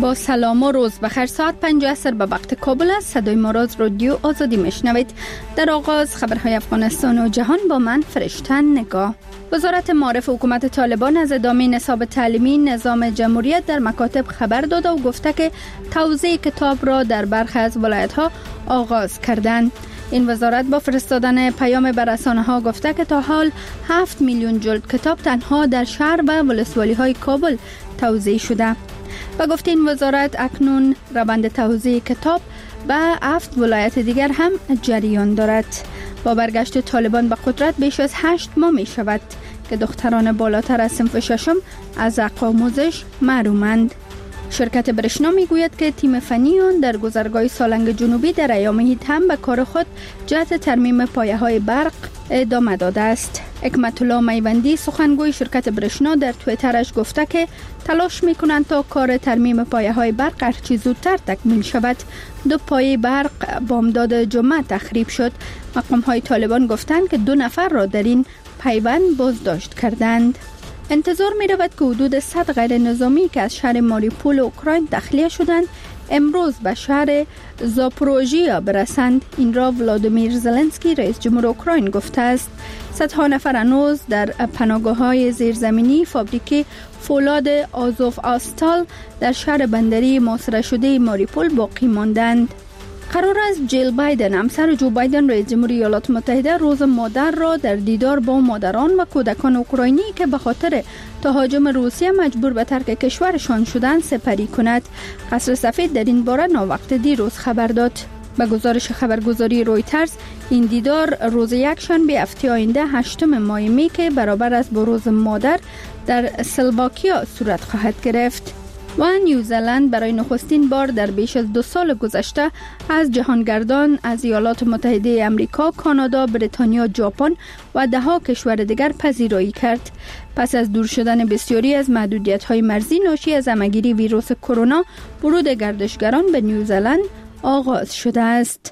با سلام و روز بخیر. ساعت 5 عصر به وقت کابل است. صدای ما را از رادیو آزادی میشنوید. در آغاز خبرهای افغانستان و جهان با من فرشته نگاه. وزارت معارف حکومت طالبان از ادامه نصاب تعلیمی نظام جمهوریت در مکاتب خبر داده و گفته که توزیع کتاب را در برخی از ولایت‌ها آغاز کردند. این وزارت با فرستادن پیام به رسانه‌ها گفته که تا حال 7 میلیون جلد کتاب تنها در شهر و ولسوالی‌های کابل توزیع شده. و گفت این وزارت اکنون روند توزیع کتاب به 7 ولایت دیگر هم جریان دارد. با برگشت طالبان به قدرت بیش از 8 ماه می شود که دختران بالاتر از صنف ششم از حق آموزش محرومند. شرکت برشنا می گوید که تیم فنی آن در گذرگاه سالنگ جنوبی در ایام عید هم به کار خود جهت ترمیم پایه های برق ادامه داده است. حکمت الله میوندی سخنگوی شرکت برشنا در توییترش گفته که تلاش می کنند تا کار ترمیم پایه های برق هرچی زودتر تکمیل شود. 2 پایه برق بامداد جمعه تخریب شد. مقام های طالبان گفتند که 2 نفر را در این پیوند بازداشت کردند. انتظار می رود که حدود 100 غیر نظامی که از شهر ماریوپول اوکراین تخلیه شدند امروز به شهر زاپوروژیا برسند. این را ولادیمیر زلنسکی رئیس جمهور اوکراین گفته است. صدها نفر هنوز در پناهگاه‌های زیرزمینی فابریک فولاد آزوف آستال در شهر بندری محاصره شده ماریوپول باقی ماندند. قرار است جیل بایدن همسر جو بایدن رئیس جمهور ایالات متحده روز مادر را در دیدار با مادران و کودکان اوکراینی که به خاطر تهاجم روسیه مجبور به ترک کشورشان شدند سپری کند. قصر سفید در این باره ناوقت دیروز خبر داد. به گزارش خبرگزاری رویترز این دیدار روز یکشنبه هفته آینده 8 ماه می که برابر است با روز مادر در سلواکیا صورت خواهد گرفت. و نیوزلند برای نخستین بار در بیش از 2 سال گذشته از جهانگردان از ایالات متحده آمریکا، کانادا، بریتانیا، ژاپن و 10 کشور دیگر پذیرایی کرد. پس از دور شدن بسیاری از محدودیت‌های مرزی ناشی از همه‌گیری ویروس کرونا، ورود گردشگران به نیوزلند آغاز شده است.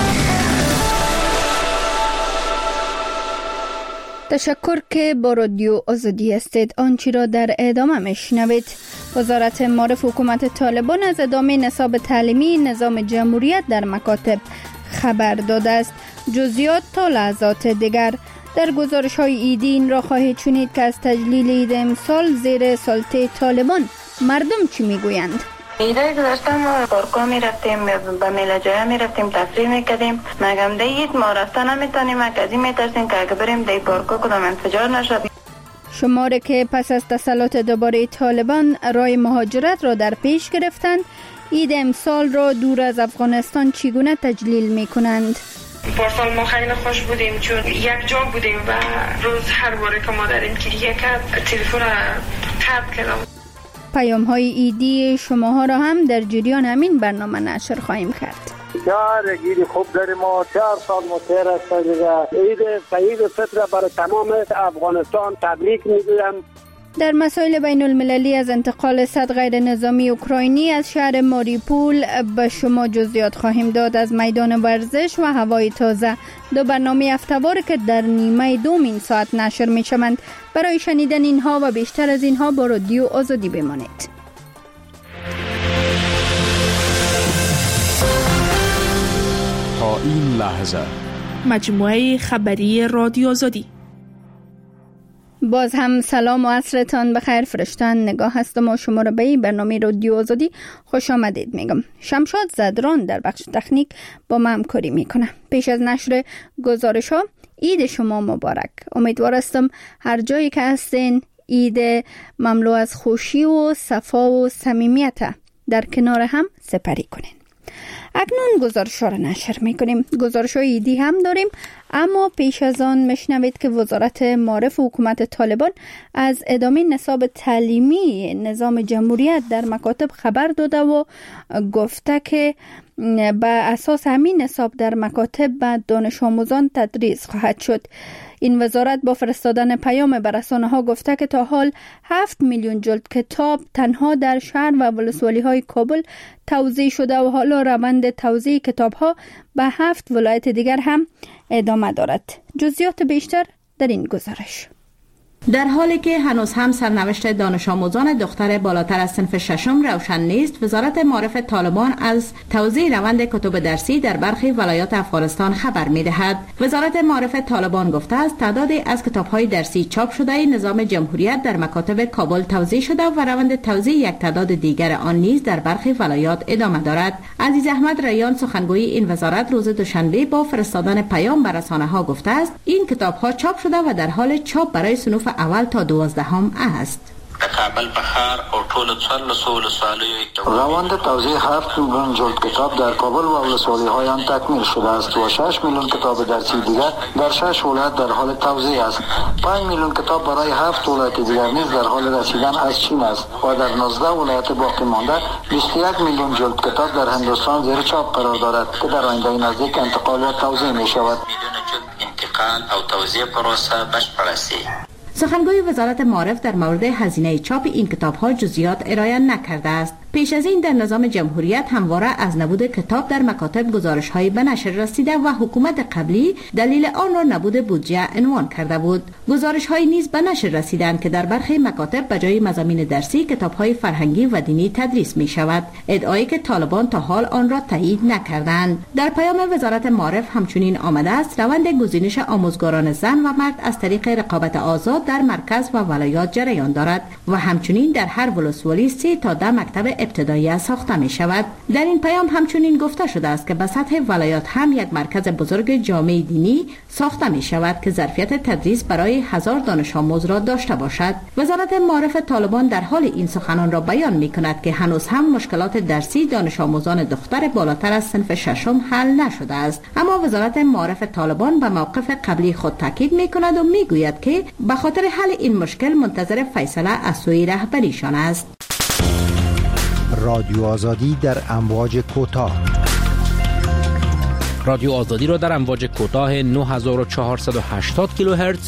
تشکر که با رادیو آزادی هستید. آنچه را در ادامه میشنوید. وزارت معارف حکومت طالبان از ادامه نصاب تعلیمی نظام جمهوریت در مکاتب خبر داده است. جزئیات تا لحظات دیگر. در گزارش های ایدی این را خواهید شنید که از تجلیل عید امسال زیر سلطه طالبان مردم چی میگویند. ایده گذاشته ما پارکا میرفتیم، به میله‌جای میرفتیم، تفریح میکردیم. مگم دیت ما رفتن نمیتونیم، از این میترسیم که اگه بریم دی پارکا کدام انفجار نشد. شماره که پس از تسلط دوباره طالبان راه مهاجرت را در پیش گرفتند، عید امسال را دور از افغانستان چگونه تجلیل میکنند؟ پارسال ما خیلی خوش بودیم چون یک جا بودیم و روز هر باره که ما داریم که یک تلفن قطع کردم. پیام های ایدی شماها را هم در جریان همین برنامه نشر خواهیم کرد. بسیار عید خوب داریم ما 4 سال متر است دیگه. عید فطر برای تمام افغانستان تبریک میگویم. در مسائل بین المللی از انتقال 100 غیر نظامی اوکراینی از شهر ماریوپول به شما جزئیات خواهیم داد. از میدان ورزش و هوای تازه 2 برنامه هفته‌وار که در نیمه دوم این ساعت نشر میشوند. برای شنیدن اینها و بیشتر از اینها با رادیو آزادی بمانید. تا این لحظه مجموعه خبری رادیو آزادی. باز هم سلام و عصرتان بخیر. فرشته نگاه هستم و شما را به این برنامه رادیو آزادی خوش آمدید میگم. شمشاد زدران در بخش تکنیک با ما همکاری میکنه. پیش از نشر گزارش ها عید شما مبارک. امیدوار هستم هر جایی که هستین عید مملو از خوشی و صفا و صمیمیت در کنار هم سپری کنین. اکنون گزارش ها را نشر میکنیم. گزارش های ایدی هم داریم، اما پیش از آن میشنوید که وزارت معارف حکومت طالبان از ادامه نصاب تعلیمی نظام جمهوریت در مکاتب خبر داده و گفته که به اساس همین نصاب در مکاتب به دانش آموزان تدریس خواهد شد. این وزارت با فرستادن پیام به رسانه‌ها گفته که تا حال 7 میلیون جلد کتاب تنها در شهر و ولسوالی‌های کابل توزیع شده و حالا روند توزیع کتاب‌ها به 7 ولایت دیگر هم ادامه دارد. جزئیات بیشتر در این گزارش. در حالی که هنوز هم سرنوشت دانش آموزان دختر بالاتر از صنف ششم روشن نیست، وزارت معارف طالبان از توزیع روند کتب درسی در برخی ولایات افغانستان خبر می‌دهد. وزارت معارف طالبان گفته است تعدادی از کتاب‌های درسی چاپ شده نظام جمهوریت در مکاتب کابل توزیع شده و روند توزیع یک تعداد دیگر آن نیز در برخی ولایات ادامه دارد. عزیز احمد ریان سخنگوی این وزارت روز دوشنبه با فرستادن پیام به رسانه‌ها گفته است این کتاب‌ها چاپ شده و در حال چاپ برای صنوف اول تا 12 است. کابل بخار او ټول 14 ولسوالیو روند توزیع 7 میلیون جلد کتاب در کابل و ولسوالی‌های آن تکمیل شده است و 6 میلیون کتاب درسی دیگر در 6 ولایت در حال توزیع است. 5 میلیون کتاب برای 7 ولایت دیگر نیز در حال رسیدن از چین است و در 19 ولایت باقی مانده 21 میلیون جلد کتاب در هندوستان زیر چاپ قرار دارد که در آینده نزدیک انتقال و توزیع می شود. میلیون جلد انتقال او توزیع پروسه بشپړ است. سخنگوی وزارت معارف در مورد هزینه چاپ این کتاب‌ها جزئیات ارائه نکرده است. پیش از این در نظام جمهوریت همواره از نبود کتاب در مکاتب گزارش‌های به نشر رسیده و حکومت قبلی دلیل آن را نبود بودجه عنوان کرده بود. گزارش‌های نیز به نشر رسیدند که در برخی مکاتب به جای مضامین درسی کتاب‌های فرهنگی و دینی تدریس می‌شود، ادعایی که طالبان تا حال آن را تایید نکردند. در پیام وزارت معارف همچنین آمده است روند گزینش آموزگاران زن و مرد از طریق رقابت آزاد در مرکز و ولایات جریان دارد و همچنین در هر ولسوالی 3 تا 10 مکتب ابتدایی ساخته می شود. در این پیام همچنین گفته شده است که به سطح ولایات هم یک مرکز بزرگ جامعه دینی ساخته می شود که ظرفیت تدریس برای 1000 دانش آموز را داشته باشد. وزارت معارف طالبان در حال این سخنان را بیان می کند که هنوز هم مشکلات درسی دانش آموزان دختر بالاتر از صنف ششم حل نشده است، اما وزارت معارف طالبان به موقف قبلی خود تاکید می کند و می گوید که به خاطر حل این مشکل منتظر فیصله از سوی رهبریشان است. رادیو آزادی در امواج کوتاه. رادیو آزادی را در امواج کوتاه 9480 کیلوهرتز،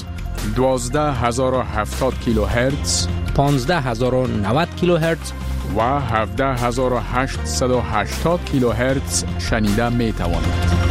12070 کیلوهرتز، 15090 کیلوهرتز و 17880 کیلوهرتز شنیده می توانید.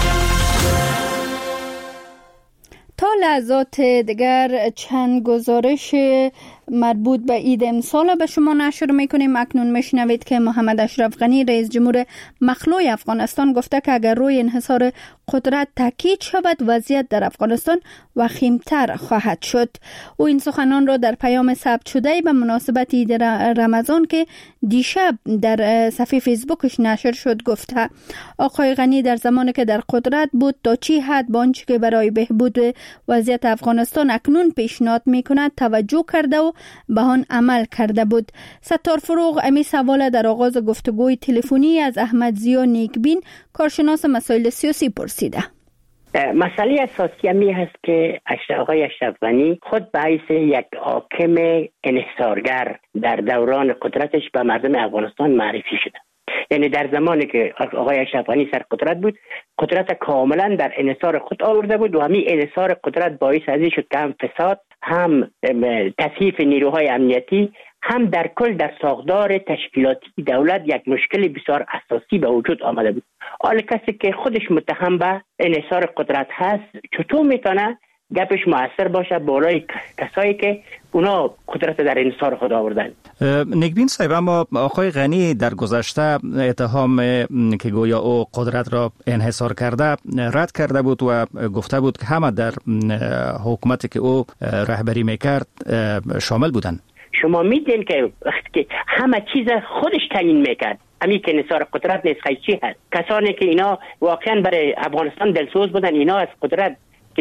تا لحظات دیگر چند گزارش مربوط به عید امسال به شما نشر میکنیم. اکنون میشنوید که محمد اشرف غنی رئیس جمهور مخلوع افغانستان گفته که اگر روی انحصار قدرت تاکید شود وضعیت در افغانستان وخیمتر خواهد شد. او این سخنان را در پیام ثبت شده به مناسبت عید رمضان که دیشب در صفحه فیسبوکش نشر شد گفته. آقای غنی در زمانی که در قدرت بود تا چی حد به آنچه که برای بهبود وضعیت افغانستان اکنون پیشنهاد میکند توجه کرده و به آن عمل کرده بود. ستار فروغ امی سوال در آغاز گفتگوی تلفنی از احمد ضیا نیکبین کارشناس مسائل سیاسی پرسیده. مسئله اساسی همی هست که آقای اشرف غنی خود به حیث یک حاکم انحصارگر در دوران قدرتش به مردم افغانستان معرفی شده. یعنی در زمانی که آقای اشرف غنی سر قدرت بود، قدرت کاملا در انحصار خود آورده بود و همین انحصار قدرت باعث ازی شد که هم فساد، هم تضعیف نیروهای امنیتی، هم در کل در ساختار تشکیلاتی دولت یک مشکل بسیار اساسی به وجود آمده بود. حالا کسی که خودش متهم به انحصار قدرت هست چطور میتونه گپش مؤثر باشه بالای کسایی که اونا قدرت در انحصار خود آوردن؟ نیکبین صاحب، اما آقای غنی در گذشته اتهام که گویا او قدرت را انحصار کرده رد کرده بود و گفته بود که همه در حکومتی که او رهبری میکرد شامل بودند. شما میدین که همه چیز خودش تعیین میکرد. همین که انحصار قدرت نیست چی هست؟ کسانی که اینا واقعا برای افغانستان دلسوز بودن، اینا از قدرت که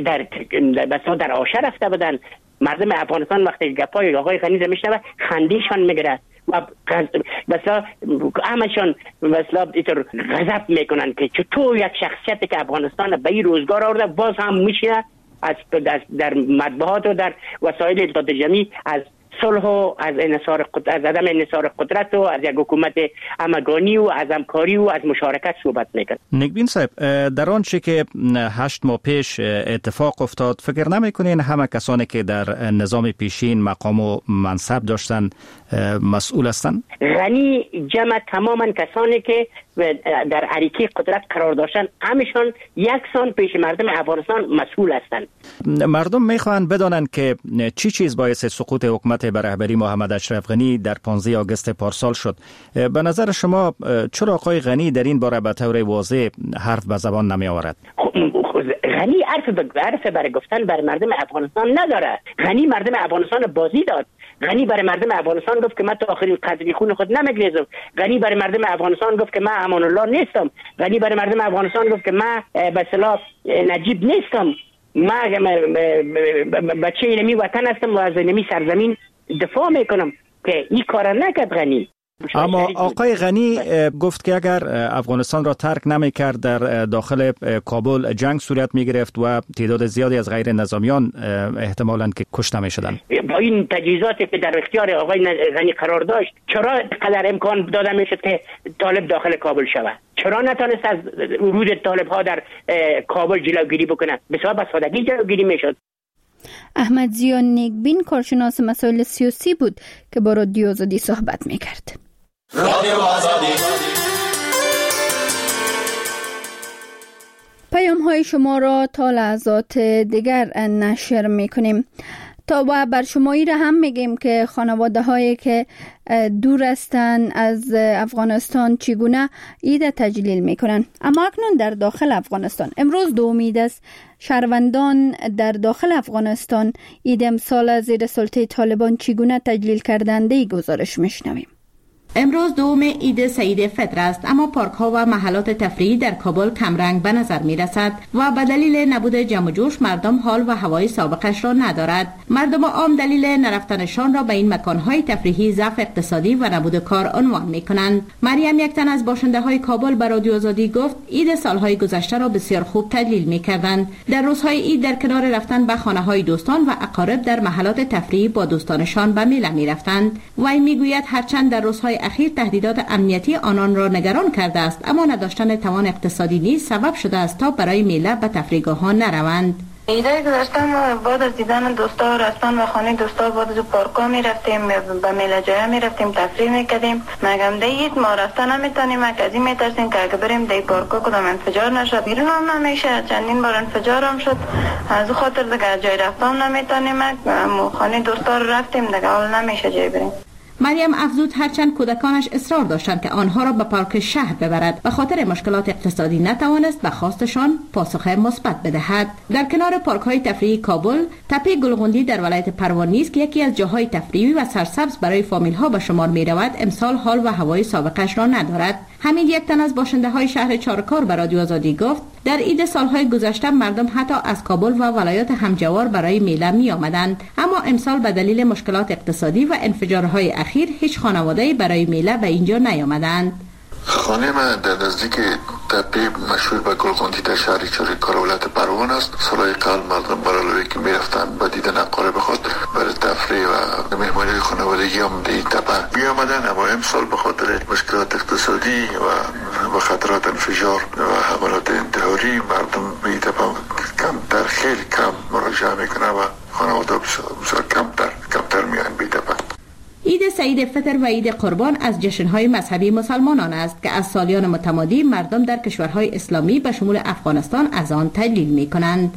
در آشه رفته بودن. مردم افغانستان وقتی گپای آقای غنی میشنوه خندیشان میگیره و مثلا همشان مثلا اینطور غضب میکنن که چطور یک شخصیتی که افغانستان به این روزگار آورده باز هم میشینه در مطبوعات و در وسایل اطلاعات جمعی از صلح و از عدم انحصار قدرت و از یک حکومت همگانی و از همکاری و از مشارکت صحبت میکنه. نیکبین صاحب، در آنچه که 8 ماه پیش اتفاق افتاد فکر نمیکنین همه کسانی که در نظام پیشین مقام و منصب داشتن مسئول هستند؟ غنی جمع تماما کسانی که در عریقه قدرت قرار داشتن، همشان یکسان پیش مردم افغانستان مسئول هستند. مردم میخواهند بدانند که چی چیز باعث سقوط حکومت به رهبری محمد اشرف غنی در 15 آگوست پارسال شد. به نظر شما چرا آقای غنی در این باره به طور واضح حرف به زبان نمی آورد؟ غنی حرف برای گفتن برای مردم افغانستان نداره. غنی مردم افغانستان بازی داد. غنی برای مردم افغانستان گفت که من تا آخرین قطره خون خود نمیگریزم. غنی برای مردم افغانستان گفت که من امان الله نیستم. غنی برای مردم افغانستان گفت که من به اصطلاح نجیب نیستم. من بچه اینمی وطن هستم و از اینمی سرزمین دفاع میکنم که این کار نکرد غنی. اما آقای غنی گفت که اگر افغانستان را ترک نمی‌کرد در داخل کابل جنگ صورت می‌گرفت و تعداد زیادی از غیر نظامیان احتمالاً که کشته می‌شدند. با این تجهیزاتی که در اختیار آقای غنی قرار داشت، چرا قدر امکان داده می‌شد که طالب داخل کابل شود؟ چرا نتونست از ورود طالب‌ها در کابل جلوگیری بکنه؟ بسیار به سادگی جلوگیری می‌شد. احمد ضیا نیکبین کارشناس مسائل سیاسی بود که با رادیو آزادی صحبت می‌کرد. پیام های شما را تا لحظات دیگر نشر میکنیم. تا بر شمایی را هم میگیم که خانواده هایی که دور هستند از افغانستان چگونه عید تجلیل میکنن. اما اکنون در داخل افغانستان امروز 2 عید است. شهروندان در داخل افغانستان عید امسال زیر سلطه طالبان چگونه تجلیل کردند گزارش میشنویم. امروز 2 عید سعید فطر است، اما پارک ها و محلات تفریحی در کابل کمرنگ به نظر می رسد و به دلیل نبود جمع و جوش مردم حال و هوای سابقش را ندارد. مردم عام دلیل نرفتنشان را به این مکانهای تفریحی ضعف اقتصادی و نبود کار عنوان می کنند. مریم، یک تن از باشنده های کابل به رادیو آزادی گفت عید سالهای گذشته را بسیار خوب تجلیل می کردند. در روزهای عید در کنار رفتن به خانه های دوستان و اقارب در محلات تفریحی با دوستانشان به میله می رفتند. وی می گوید هرچند در روزهای اخیر تهدیدات امنیتی آنان را نگران کرده است، اما نداشتن توان اقتصادی نیز سبب شده است تا برای میله به تفریحگاه ها نروند. ایده گذاشتم بعد از دیدن دوستا رفتن و خانه دوستا بعد از پارکا می رفتیم به میله جای می رفتیم تفریح می کردیم. مگم دیت ما رفتن نمیتونیم، از این میترسیم که اگه بریم دی پارکا کدام انفجار نشد. بیرون هم نمیشه، چندین بار انفجار هم شد. از خاطر دیگه جای رفتن نمیتونیم. خانه دوستا رو رفتیم دیگه حال نمیشه جای بریم. مریم افزود هرچند کودکانش اصرار داشتند که آنها را به پارک شهر ببرد، به خاطر مشکلات اقتصادی نتوانست به خواستشان پاسخ مثبت بدهد. در کنار پارک های تفریحی کابل، تپه گلغوندی در ولایت پروان نیز که یکی از جاهای تفریحی و سرسبز برای فامیل ها به شمار می رود، امسال حال و هوای سابقش را ندارد. همین یک تن از باشنده های شهر چارکار به رادیو آزادی گفت در عید سالهای گذشته مردم حتی از کابل و ولایات همجوار برای میله می آمدند، اما امسال به دلیل مشکلات اقتصادی و انفجارهای اخیر هیچ خانواده‌ای برای میله به اینجا نیامدند. خانه من در نزدیک تپه مشهور به گلغوندی در شهر چارکار ولایت پروان است. سالهای قبل مردم برای که میرفتن به دیدن اقارب خود برای تفریح و مهمانی خانوادگی هم در این تپه می آمدن، اما امسال به خاطر مشکلات اقتصادی و خطرات انفجار و حملات انتحاری مردم به این تپه خیلی کم مراجعه میکنه و خانواده بسیار کمتر میان به تپه. عید سعید فطر و عید قربان از جشن‌های مذهبی مسلمانان است که از سالیان متمادی مردم در کشورهای اسلامی به شمول افغانستان از آن تجلیل می‌کنند.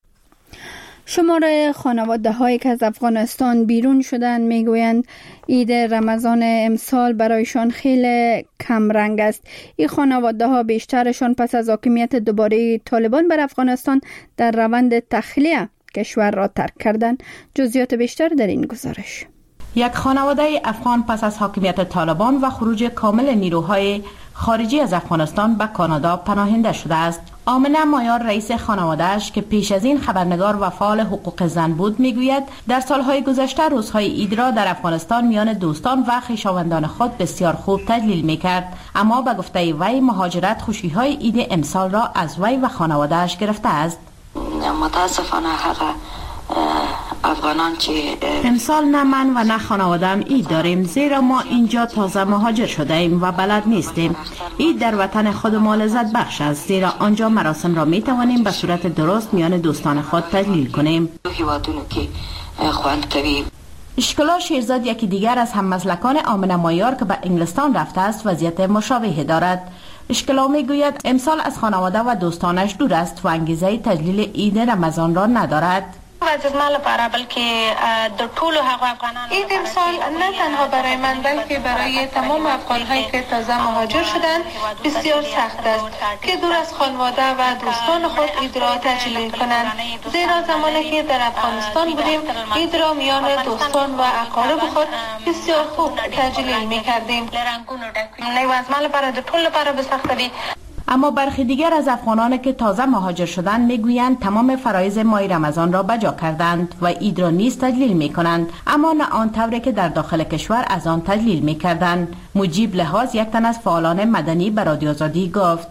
شمار خانواده‌هایی که از افغانستان بیرون شدند میگویند عید رمضان امسال برایشان خیلی کم رنگ است. این خانواده‌ها بیشترشان پس از حاکمیت دوباره طالبان بر افغانستان در روند تخلیه کشور را ترک کردند. جزئیات بیشتر در این گزارش. یک خانواده افغان پس از حاکمیت طالبان و خروج کامل نیروهای خارجی از افغانستان به کانادا پناهنده شده است. آمنه مایار رئیس خانواده‌اش که پیش از این خبرنگار و فعال حقوق زن بود میگوید در سالهای گذشته روزهای عید را در افغانستان میان دوستان و خویشاوندان خود بسیار خوب تجلیل میکرد، اما به گفته وی مهاجرت خوشی‌های عید امسال را از وی و خانواده‌اش گرفته است. متاسفانه هغه افغانان که امسال نه من و نه خانواده‌ام عید داریم، زیرا ما اینجا تازه مهاجر شده ایم و بلد نیستیم. عید در وطن خود ما لذت بخش است، زیرا آنجا مراسم را می توانیم به صورت درست میان دوستان خود تجلیل کنیم. اشکلا شیرزاد یکی دیگر از هممسلکان آمنه مایار که به انگلستان رفته است وضعیت مشابهی دارد. اشکلا میگوید امسال از خانواده و دوستانش دور است و انگیزه تجلیل عید رمضان را ندارد. این امسال نه تنها برای من بلکه برای تمام افغان‌هایی که تازه مهاجر شدند بسیار سخت است که دور از خانواده و دوستان خود عید را تجلیل کنند، زیرا زمانی که در افغانستان بودیم عید را میان دوستان و اقارب خود بسیار خوب تجلیل می‌کردیم. اما برخی دیگر از افغانان که تازه مهاجر شدند میگویند تمام فرایض ماه رمضان را بجا کردند و عید را نیز تجلیل میکنند، اما نه آن طوری که در داخل کشور از آن تجلیل میکردند. مجیب لحاظ یک تن از فعالان مدنی به رادیو آزادی گفت: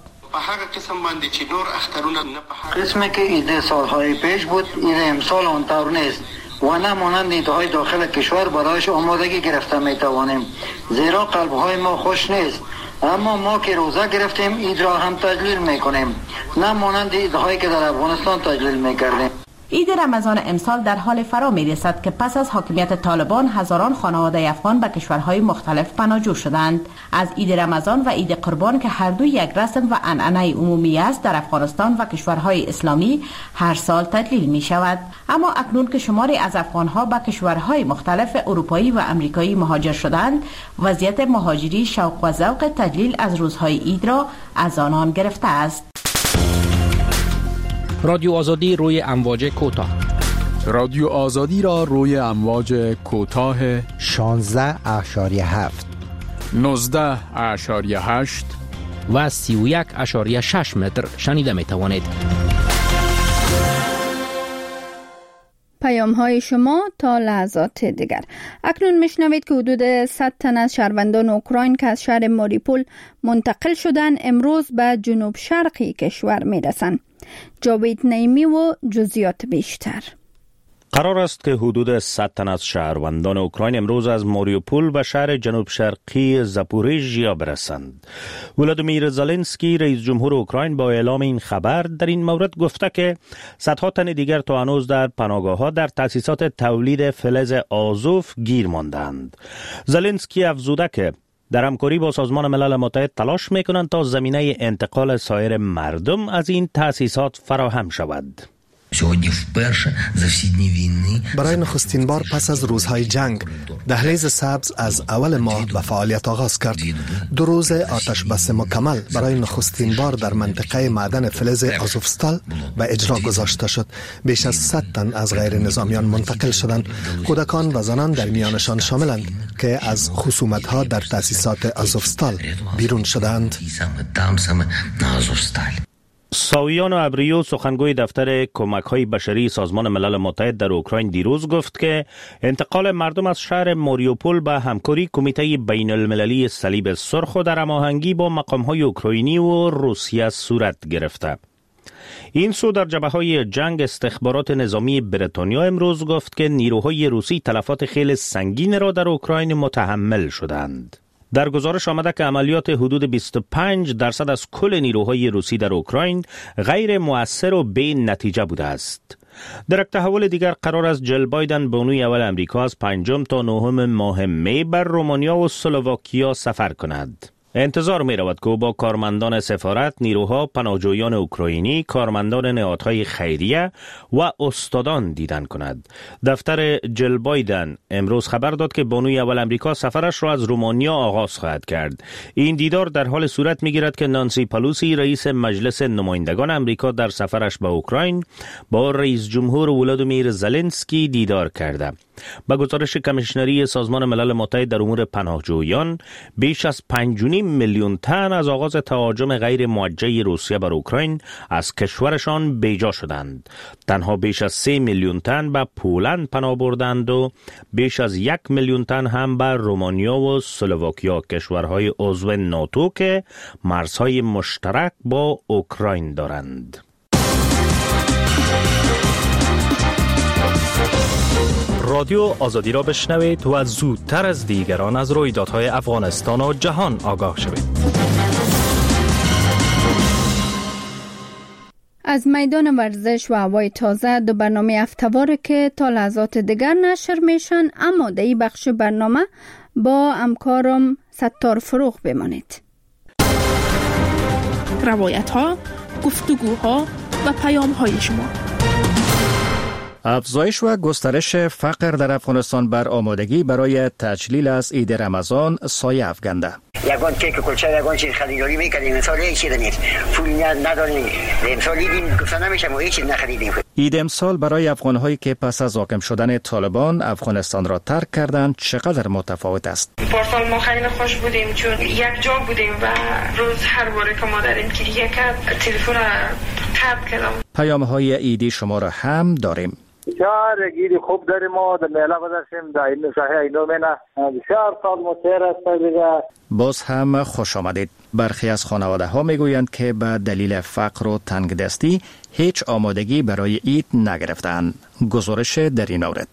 قسمی که عید سالهای پیش بود عید امسال اون طور نیست و نه مانند عیدهای داخل کشور برایش آمادگی گرفته میتوانیم، زیرا قلبهای ما خوش نیست. اما ما که روزه گرفتیم عید را هم تجلیل میکنیم، نه مانند عیدهایی که در افغانستان تجلیل میکردیم. عید رمضان امسال در حال فرا میرسد که پس از حاکمیت طالبان هزاران خانواده افغان به کشورهای مختلف پناهجو شدند. از عید رمضان و عید قربان که هر دو یک رسم و عنعنه عمومی است در افغانستان و کشورهای اسلامی هر سال تجلیل می شود، اما اکنون که شماری از افغانها به کشورهای مختلف اروپایی و امریکایی مهاجر شدند، وضعیت مهاجری شوق و ذوق تجلیل از روزهای عید را از آنان گرفته است. رادیو آزادی روی امواج کوتاه. رادیو آزادی را روی امواج کوتاه 16.7 19.8 و 31.6 متر شنیده می توانید. پیام های شما تا لحظات دیگر. اکنون میشنوید که حدود 100 تن از شهروندان اوکراین که از شهر ماریپول منتقل شدن امروز به جنوب شرقی کشور میرسند. جاوید نعیمی و جزئیات بیشتر. قرار است که حدود 100 تن از شهروندان اوکراین امروز از ماریوپول به شهر جنوب شرقی زاپوریژیا برسند. ولادیمیر زلنسکی رئیس جمهور اوکراین با اعلام این خبر در این مورد گفته که صدها تن دیگر تا هنوز در پناهگاه‌ها در تأسیسات تولید فلز آزوف گیر ماندند. زلنسکی افزوده که در همکاری با سازمان ملل متحد تلاش می‌کنند تا زمینه انتقال سایر مردم از این تأسیسات فراهم شود. برای نخستین بار پس از روزهای جنگ دهلیز سبز از اول ماه به فعالیت آغاز کرد. 2 روز آتش بس مکمل برای نخستین بار در منطقه معدن فلز آزوفستال به اجرا گذاشته شد. بیش از 100 تن از غیر نظامیان منتقل شدند. کودکان و زنان در میانشان شاملند که از خصومت‌ها در تأسیسات آزوفستال بیرون شدند. ساویان ابریو سخنگوی دفتر کمک‌های بشری سازمان ملل متحد در اوکراین دیروز گفت که انتقال مردم از شهر ماریوپول به همکاری کمیته بین المللی صلیب سرخ و در هماهنگی با مقام‌های اوکراینی و روسیه صورت گرفته. این سو در جبهه‌های جنگ استخبارات نظامی بریتانیا امروز گفت که نیروهای روسی تلفات خیلی سنگین را در اوکراین متحمل شدند. در گزارش آمده که عملیات حدود 25% از کل نیروهای روسی در اوکراین غیر مؤثر و بی نتیجه بوده است. در یک تحول دیگر قرار است جل بایدن بانوی اول امریکا از 5 تا 9 ماه می بر رومانیا و اسلواکیا سفر کند. انتظار می رود که با کارمندان سفارت، نیروها، پناهجویان اوکراینی، کارمندان نهادهای خیریه و استادان دیدن کند. دفتر جل بایدن امروز خبر داد که بانوی اول امریکا سفرش را از رومانیا آغاز خواهد کرد. این دیدار در حال صورت می گیرد که نانسی پلوسی رئیس مجلس نمایندگان امریکا در سفرش به اوکراین با رئیس جمهور ولادیمیر زلنسکی دیدار کرده. با گزارش کمیشنری سازمان ملل متحد در امور پناهجویان، بیش از 5.5 میلیون تن از آغاز تهاجم غیر موجه روسیه بر اوکراین از کشورشان بیجا شدند. تنها بیش از 3 میلیون تن به پولند پناه بردند و بیش از 1 میلیون تن هم به رومانیا و اسلواکیا، کشورهای عضو ناتو که مرزهای مشترک با اوکراین دارند. رادیو آزادی را بشنوید و زودتر از دیگران از رویدادهای افغانستان و جهان آگاه شوید. از میدان ورزش و هوای تازه 2 برنامه هفته‌واره که تا لحظات دیگر نشر میشن، اما در این بخش برنامه با همکارم ستار فروغ بمانید. روایت‌ها، گفتگوها و پیام‌های شما. افزایش و گسترش فقر در افغانستان بر آمادگی برای تجلیل از عید رمضان سایه افکنده. یگان کیک کلچه یگان چیز خریداری میکردیم، امسال هیچ چیز نیست، پول نداریم، امسال دیدیم گفتن نمیشه ما هیچ چیز نخریدیم. عید امسال برای افغان‌هایی که پس از حاکم شدن طالبان افغانستان را ترک کردند چقدر متفاوت است؟ پارسال ما خیلی خوش بودیم چون یک جا بودیم و روز هر باره که مادرم گریه کرد تلفن قطع کردم. پیام‌های عیدی شما را هم داریم. بسیار گیری خوب داریم ما در میله گذاشتیم در این ساحه اینو منه بسیار سال متیر است دیگه. باز هم خوش آمدید. برخی از خانواده ها میگویند که به دلیل فقر و تنگدستی هیچ آمادگی برای عید نگرفتند. گزارش در این مورد.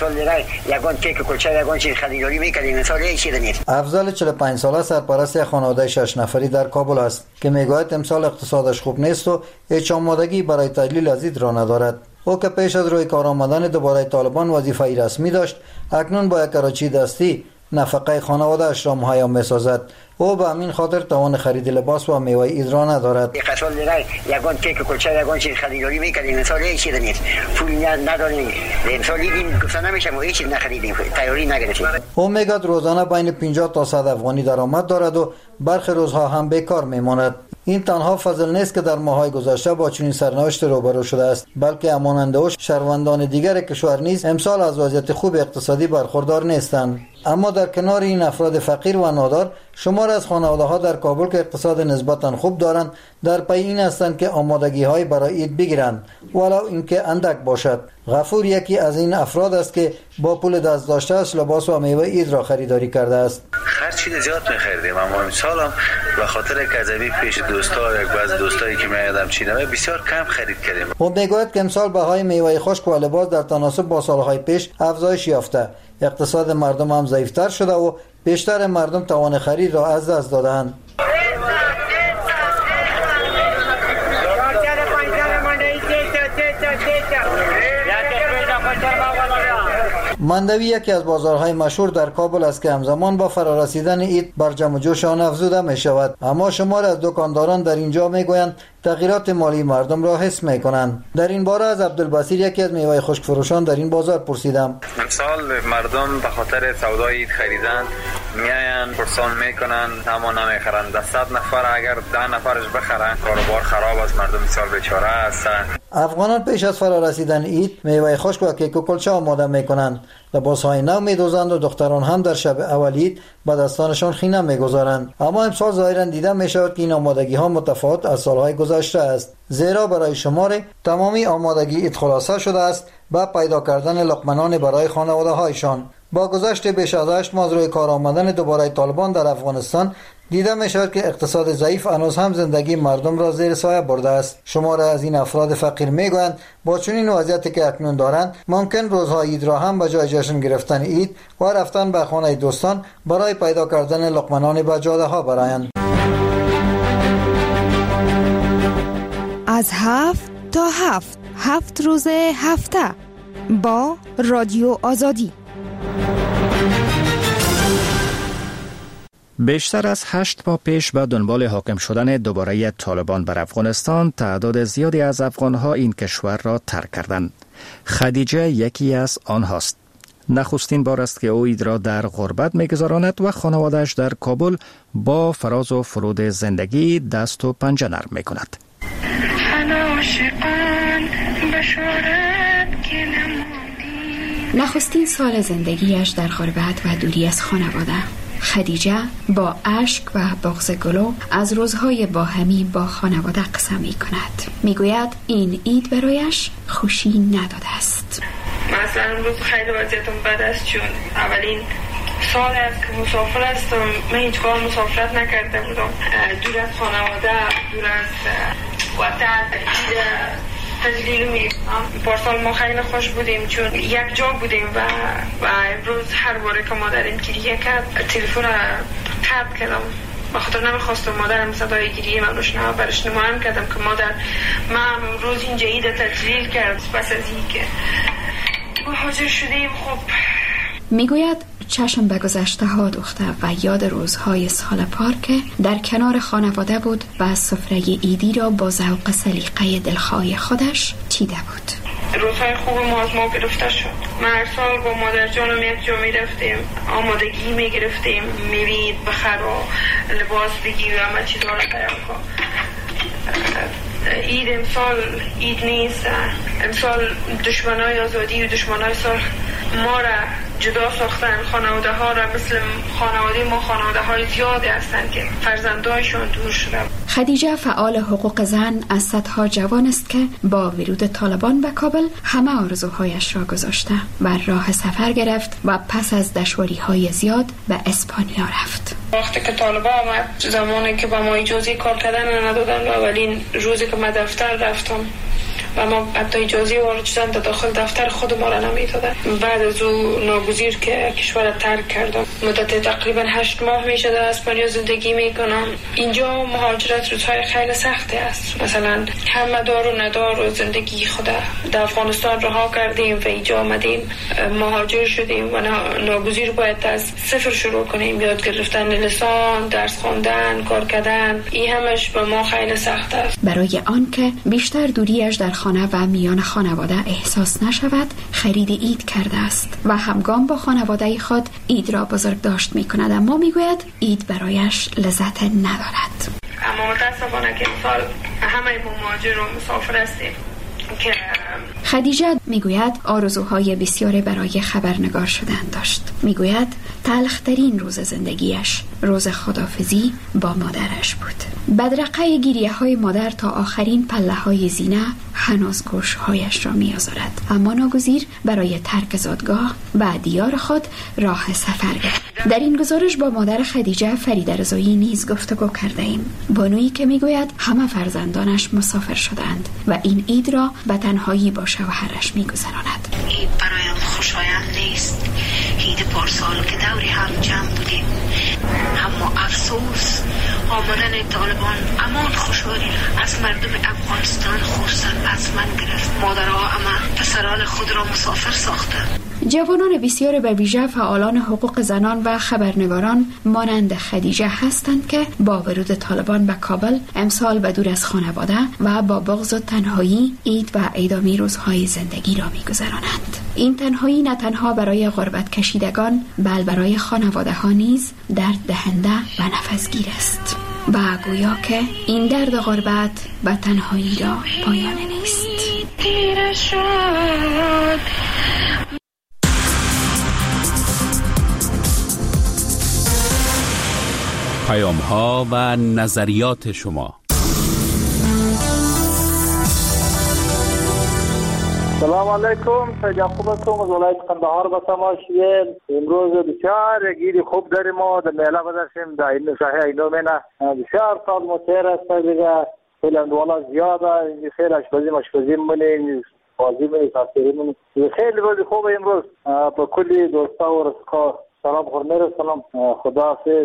یگان کیک کلچه یگان چیز خریداری میکردیم، امسال هیچ چیز نیست. افضل 45 ساله سرپرست خانواده 6 نفری در کابل است که میگوید امسال اقتصادش خوب نیست و هیچ آمادگی برای تجلیل از عید را ندارد. او که پیش از روی کار آمدن دوباره طالبان وظیفه‌ای رسمی داشت، اکنون با یک کراچی دستی نفقه خانواده اش را مهیا می‌سازد. او به همین خاطر توان خرید لباس و میوه عید را ندارد. یگان کیک کلچه یگان چیز خریداری میکردیم، امسال هیچ چیز نیست، پول نداریم، امسال دیدیم گفتن نمیشه ما هیچ چیز نخریدیم، تیاری نگرفتیم. او میگوید روزانه بین 50 تا 100 افغانی درآمد دارد و برخی روزها هم بیکار میماند. این تنها فضل نیست که در ماه‌های گذشته با چنین سرنوشت روبرو شده است، بلکه همانند او شهروندان دیگر کشور نیز امسال از وضعیت خوب اقتصادی برخوردار نیستند. اما در کنار این افراد فقیر و نادار، شمار از خانواده‌ها در کابل که اقتصاد نسبتاً خوب دارند در پی این هستند که آمادگی‌های برای عید بگیرند، ولو اینکه اندک باشد. غفور یکی از این افراد است که با پول دست داشته است لباس و میوه عید را خریداری کرده است. هر چیز زیاد می‌خریدیم، اما امسال هم به خاطر کذبی پیش دوستا، یک بعض دوستایی که میادم چینه بسیار کم خرید کردیم. او میگوید که امسال بهای میوه خشک و لباس در تناسب با سالهای پیش افزایش یافته. اقتصاد مردم هم ضعیف‌تر شده و بیشتر مردم توان خرید را از دست دادند. مندوی یکی از بازارهای مشهور در کابل است که همزمان با فرارسیدن عید بر جمع و جوش آن افزوده می شود. اما شمار از دکانداران در اینجا می گویند تغییرات مالی مردم را حس می کنند. در این باره از عبدالبصیر یکی از میوه خشک فروشان در این بازار پرسیدم. امسال مردم به خاطر سودای عید خریدن میاین پرسان میکنن اما نمیخرن. 100 نفر اگر 10 نفرش بخرن کاروبار خراب است، مردم بسیار بیچاره هستند. افغانان پیش از فرارسیدن عید میوه خشک و کیک و کلچه آماده میکنند. لباسهای نو میدوزند و دختران هم در شب اول عید به دستانشان خینه میگذارند. اما امسال ظاهرا دیده میشود که این آمادگی ها متفاوت از سالهای گذشته است، زیرا برای شمار تمامی آمادگی عید خلاصه شده است به پیدا کردن لقمنان برای خانواده هایشان. با گذشت بیش از 8 ماه از روی کار آمدن دوباره طالبان در افغانستان دیده می شود که اقتصاد ضعیف هنوز هم زندگی مردم را زیر سایه برده است. شمار از این افراد فقیر می گویند با چنین وضعیتی که اکنون دارند ممکن روزهای عید را هم به جای جشن گرفتن عید و رفتن به خانه دوستان برای پیدا کردن لقمنان به جاده ها برایند. از 7 تا 7 روز هفته با رادیو آزادی. بیشتر از 8 ماه پیش به دنبال حاکم شدن دوباره طالبان بر افغانستان تعداد زیادی از افغانها این کشور را ترک کردند. خدیجه یکی از آنهاست. نخستین بار است که او عید را در غربت می‌گذراند و خانواده‌اش در کابل با فراز و فرود زندگی دست و پنجه نرم می‌کند. نخستین سال زندگیش در غربت و دوری از خانواده. خدیجه با اشک و بغض گلو از روزهای باهمی با خانواده قصه می کند. می گوید این عید برایش خوشی نداده است. مثلا امروز خیلی وضعیتم بد است چون اولین سال است که مسافر هستم. من هیچ بار مسافرت نکرده بودم، دور از خانواده، دور از وطن. تجلیل می‌کنم. پارسال ما خیلی خوش بودیم چون یک جا بودیم و امروز هر باره که مادرم گریه کرد تلفن قطع کردم. بخاطر نمیخواستم مادرم صدای گریه من روش برش نمایم کردم که مادر من امروز اینجا عید تجلیل کرد. پس از این که مهاجر شدیم. خب میگوید چشم به گذشته ها دوخته و یاد روزهای سال پارک در کنار خانواده بود و سفره عیدی را با ذوق سلیقه دلخواه خودش چیده بود. روزهای خوب ما از ما گرفته شد. ما هر سال با مادر جانم یک جا می رفتیم، آمادگی می گرفتیم، میوید بخر و لباس بگی و همه چیز را تیار کن. عید امسال عید نیست. امسال دشمنای آزادی و دشمنای صلح ما را جدا ساختن. خانواده ها را مثل خانواده ما خانواده های زیادی هستند که فرزندایشون دور شده. خدیجه فعال حقوق زن از صدها جوان است که با ورود طالبان به کابل همه آرزوهایش را گذاشته و راه سفر گرفت و پس از دشواری‌های زیاد به اسپانیا رفت. وقتی که طالبان آمد، زمانی که به ما اجازه کار کردن ندادن، اولین روزی که من دفتر رفتم و ما حتی اجازه وارد شدن داخل دفتر خود ما را نمیدادن. بعد از او ناگزیر که کشور ترک کردم. مدت تقریبا 8 ماه میشه در اسپانیا زندگی میکنم. اینجا مهاجرت روزهای خیلی سختی است. مثلا همه دار و ندار و زندگی خود در افغانستان رها کردیم و اینجا آمدیم، مهاجر شدیم و ناگزیر باید از صفر شروع کنیم. یاد گرفتن لسان، درس خواندن، کار کردن، این همش به ما خیلی سخت است. برای آن که بیشتر دوریش در خانه و میان خانواده احساس نشود، خرید عید کرده است و همگام با خانواده خود عید را بزرگ داشت می کند، اما می گوید عید برایش لذت ندارد. اما متاسفانه که امسال همه مهاجر و مسافر هستیم. خدیجه میگوید آرزوهای بسیاری برای خبرنگار شدن داشت. میگوید تلخترین روز زندگیش روز خداحافظی با مادرش بود. بدرقه گریه های مادر تا آخرین پله های زینه هنوز گوشهایش را میآزارد، اما ناگزیر برای ترک زادگاه و دیار خود راه سفر گرفت. در این گزارش با مادر خدیجه فریده رضایی نیز گفتگو کرده ایم. بانویی که میگوید همه فرزندانش مسافر شدند و این عید را به تنهایی با شوهرش میگذراند. عید برایم خوشایند نیست. عید پارسال که دوری هم جمع بودیم، اما افسوس آمدن طالبان امان خوشحالی از مردم افغانستان خصوصا از من گرفت. مادرها اما پسران خود را مسافر ساختند. جوانان بسیار به ویژه فعالان حقوق زنان و خبرنگاران مانند خدیجه هستند که با ورود طالبان به کابل امسال به دور از خانواده و با بغض و تنهایی عید و ایدامی روزهای زندگی را می‌گذرانند. این تنهایی نه تنها برای غربت کشیدگان بل برای خانواده ها نیز درد دهنده و نفسگیر است و گویا که این درد غربت و تنهایی را پایانه نیست. پیام‌ها و نظریات شما. سلام علیکم، خیلی خوب هستم. از ولایت قندهار به شما شدیم. امروز بسیار گیری خوب داریم ما در میله گذاشتیم در این شهر اینومنه. بسیار سال متیر است دیگه. خیلی اندوالا زیاده. خیلی اشپزی مونیم، بازی مونیم، تاثیری مونیم. خیلی روز خوب امروز. با کلی دوستا و رسکار سلام خورمیر سلام. خدا حافظ.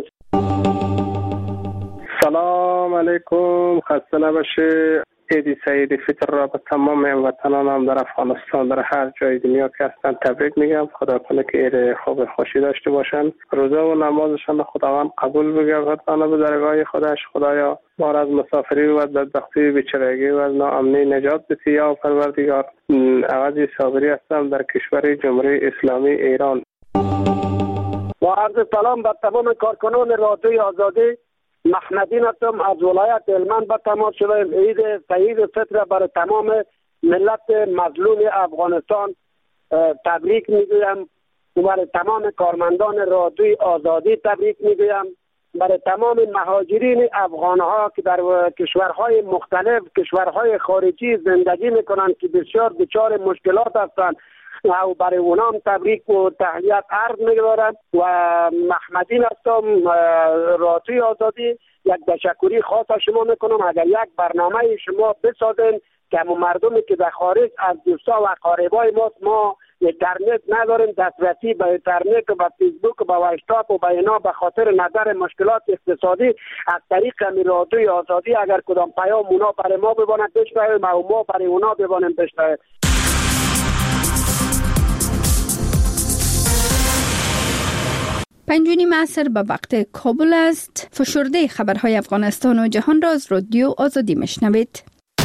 سلام علیکم، خسته نباشه. عید سعید فطر را به تمام هموطنانم در افغانستان در هر جای دنیا که هستند تبریک میگم. خدا کنه که عید خوب خوشی داشته باشند. روزه و نمازشان خداوند قبول بگیرد به درگاه خودش. خدایا ما را از مسافری و بدبختی بیچارگی و از ناامنی نجات بده یا پروردگار. عوض صابری هستم در کشور جمهوری اسلامی ایران. با عرض سلام به تمام کارکنان رادیوی آزادی. محمدین هستم از ولایت هلمند. به تمام شده عید سعید فطر برای تمام ملت مظلوم افغانستان تبریک میگویم. برای تمام کارمندان رادیوی آزادی تبریک میگویم. برای تمام مهاجرین افغان ها که در کشورهای مختلف، کشورهای خارجی زندگی میکنند که بسیار دچار مشکلات هستند و برای اونام تبریک و تحیت عرض می‌دارم. و محمدین هستم، رادیوی آزادی. یک تشکری خاص از شما میکنم. اگر یک برنامه شما بسازین که مردمی که در خارج از دوستا و اقاربای ما اینترنت نداریم، دسترسی به اینترنت و به فیسبوک و به واتساپ و به اینا به خاطر نظر مشکلات اقتصادی از طریق رادیوی آزادی اگر کدام پیام اونا برای ما ببانند بشنویم و ما برای اونا ببانیم بشنویم. 5:30 عصر به وقت کابل است. فشرده خبرهای افغانستان و جهان را از رادیو آزادی میشنوید.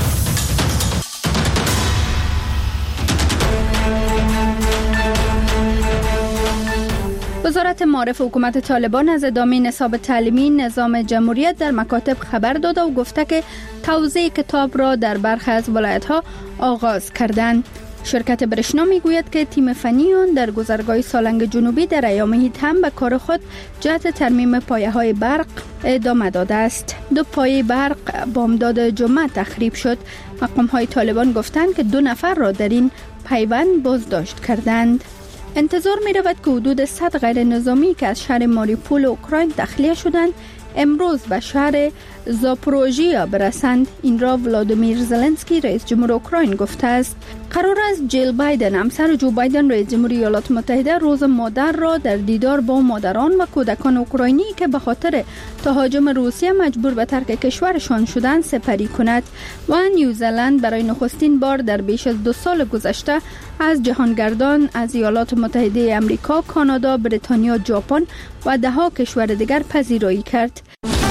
وزارت معارف حکومت طالبان از ادامه نصاب تعلیمی نظام جمهوریت در مکاتب خبر داده و گفته که توزیع کتاب را در برخی از ولایت‌ها آغاز کردند. شرکت برشنا میگوید که تیم فنی آن در گذرگاه سالنگ جنوبی در ایام عید هم به کار خود جهت ترمیم پایه‌های برق ادامه داده است. 2 پایه برق بامداد جمعه تخریب شد. مقام‌های طالبان گفتند که 2 نفر را در این پیوند بازداشت کردند. انتظار می رود که حدود 100 غیر نظامی که از شهر ماریوپول اوکراین تخلیه شدند امروز به شهر زاپوروژیا برسند. این را ولادیمیر زلنسکی رئیس جمهور اوکراین گفته است. قرار است جیل بایدن همسر جو بایدن رئیس جمهوری ایالات متحده روز مادر را در دیدار با مادران و کودکان اوکراینی که به خاطر تهاجم روسیه مجبور به ترک کشورشان شدند سپری کند. و نیوزلند برای نخستین بار در بیش از 2 سال گذشته از جهانگردان از ایالات متحده آمریکا، کانادا، بریتانیا، ژاپن و 10 کشور دیگر پذیرایی کرد.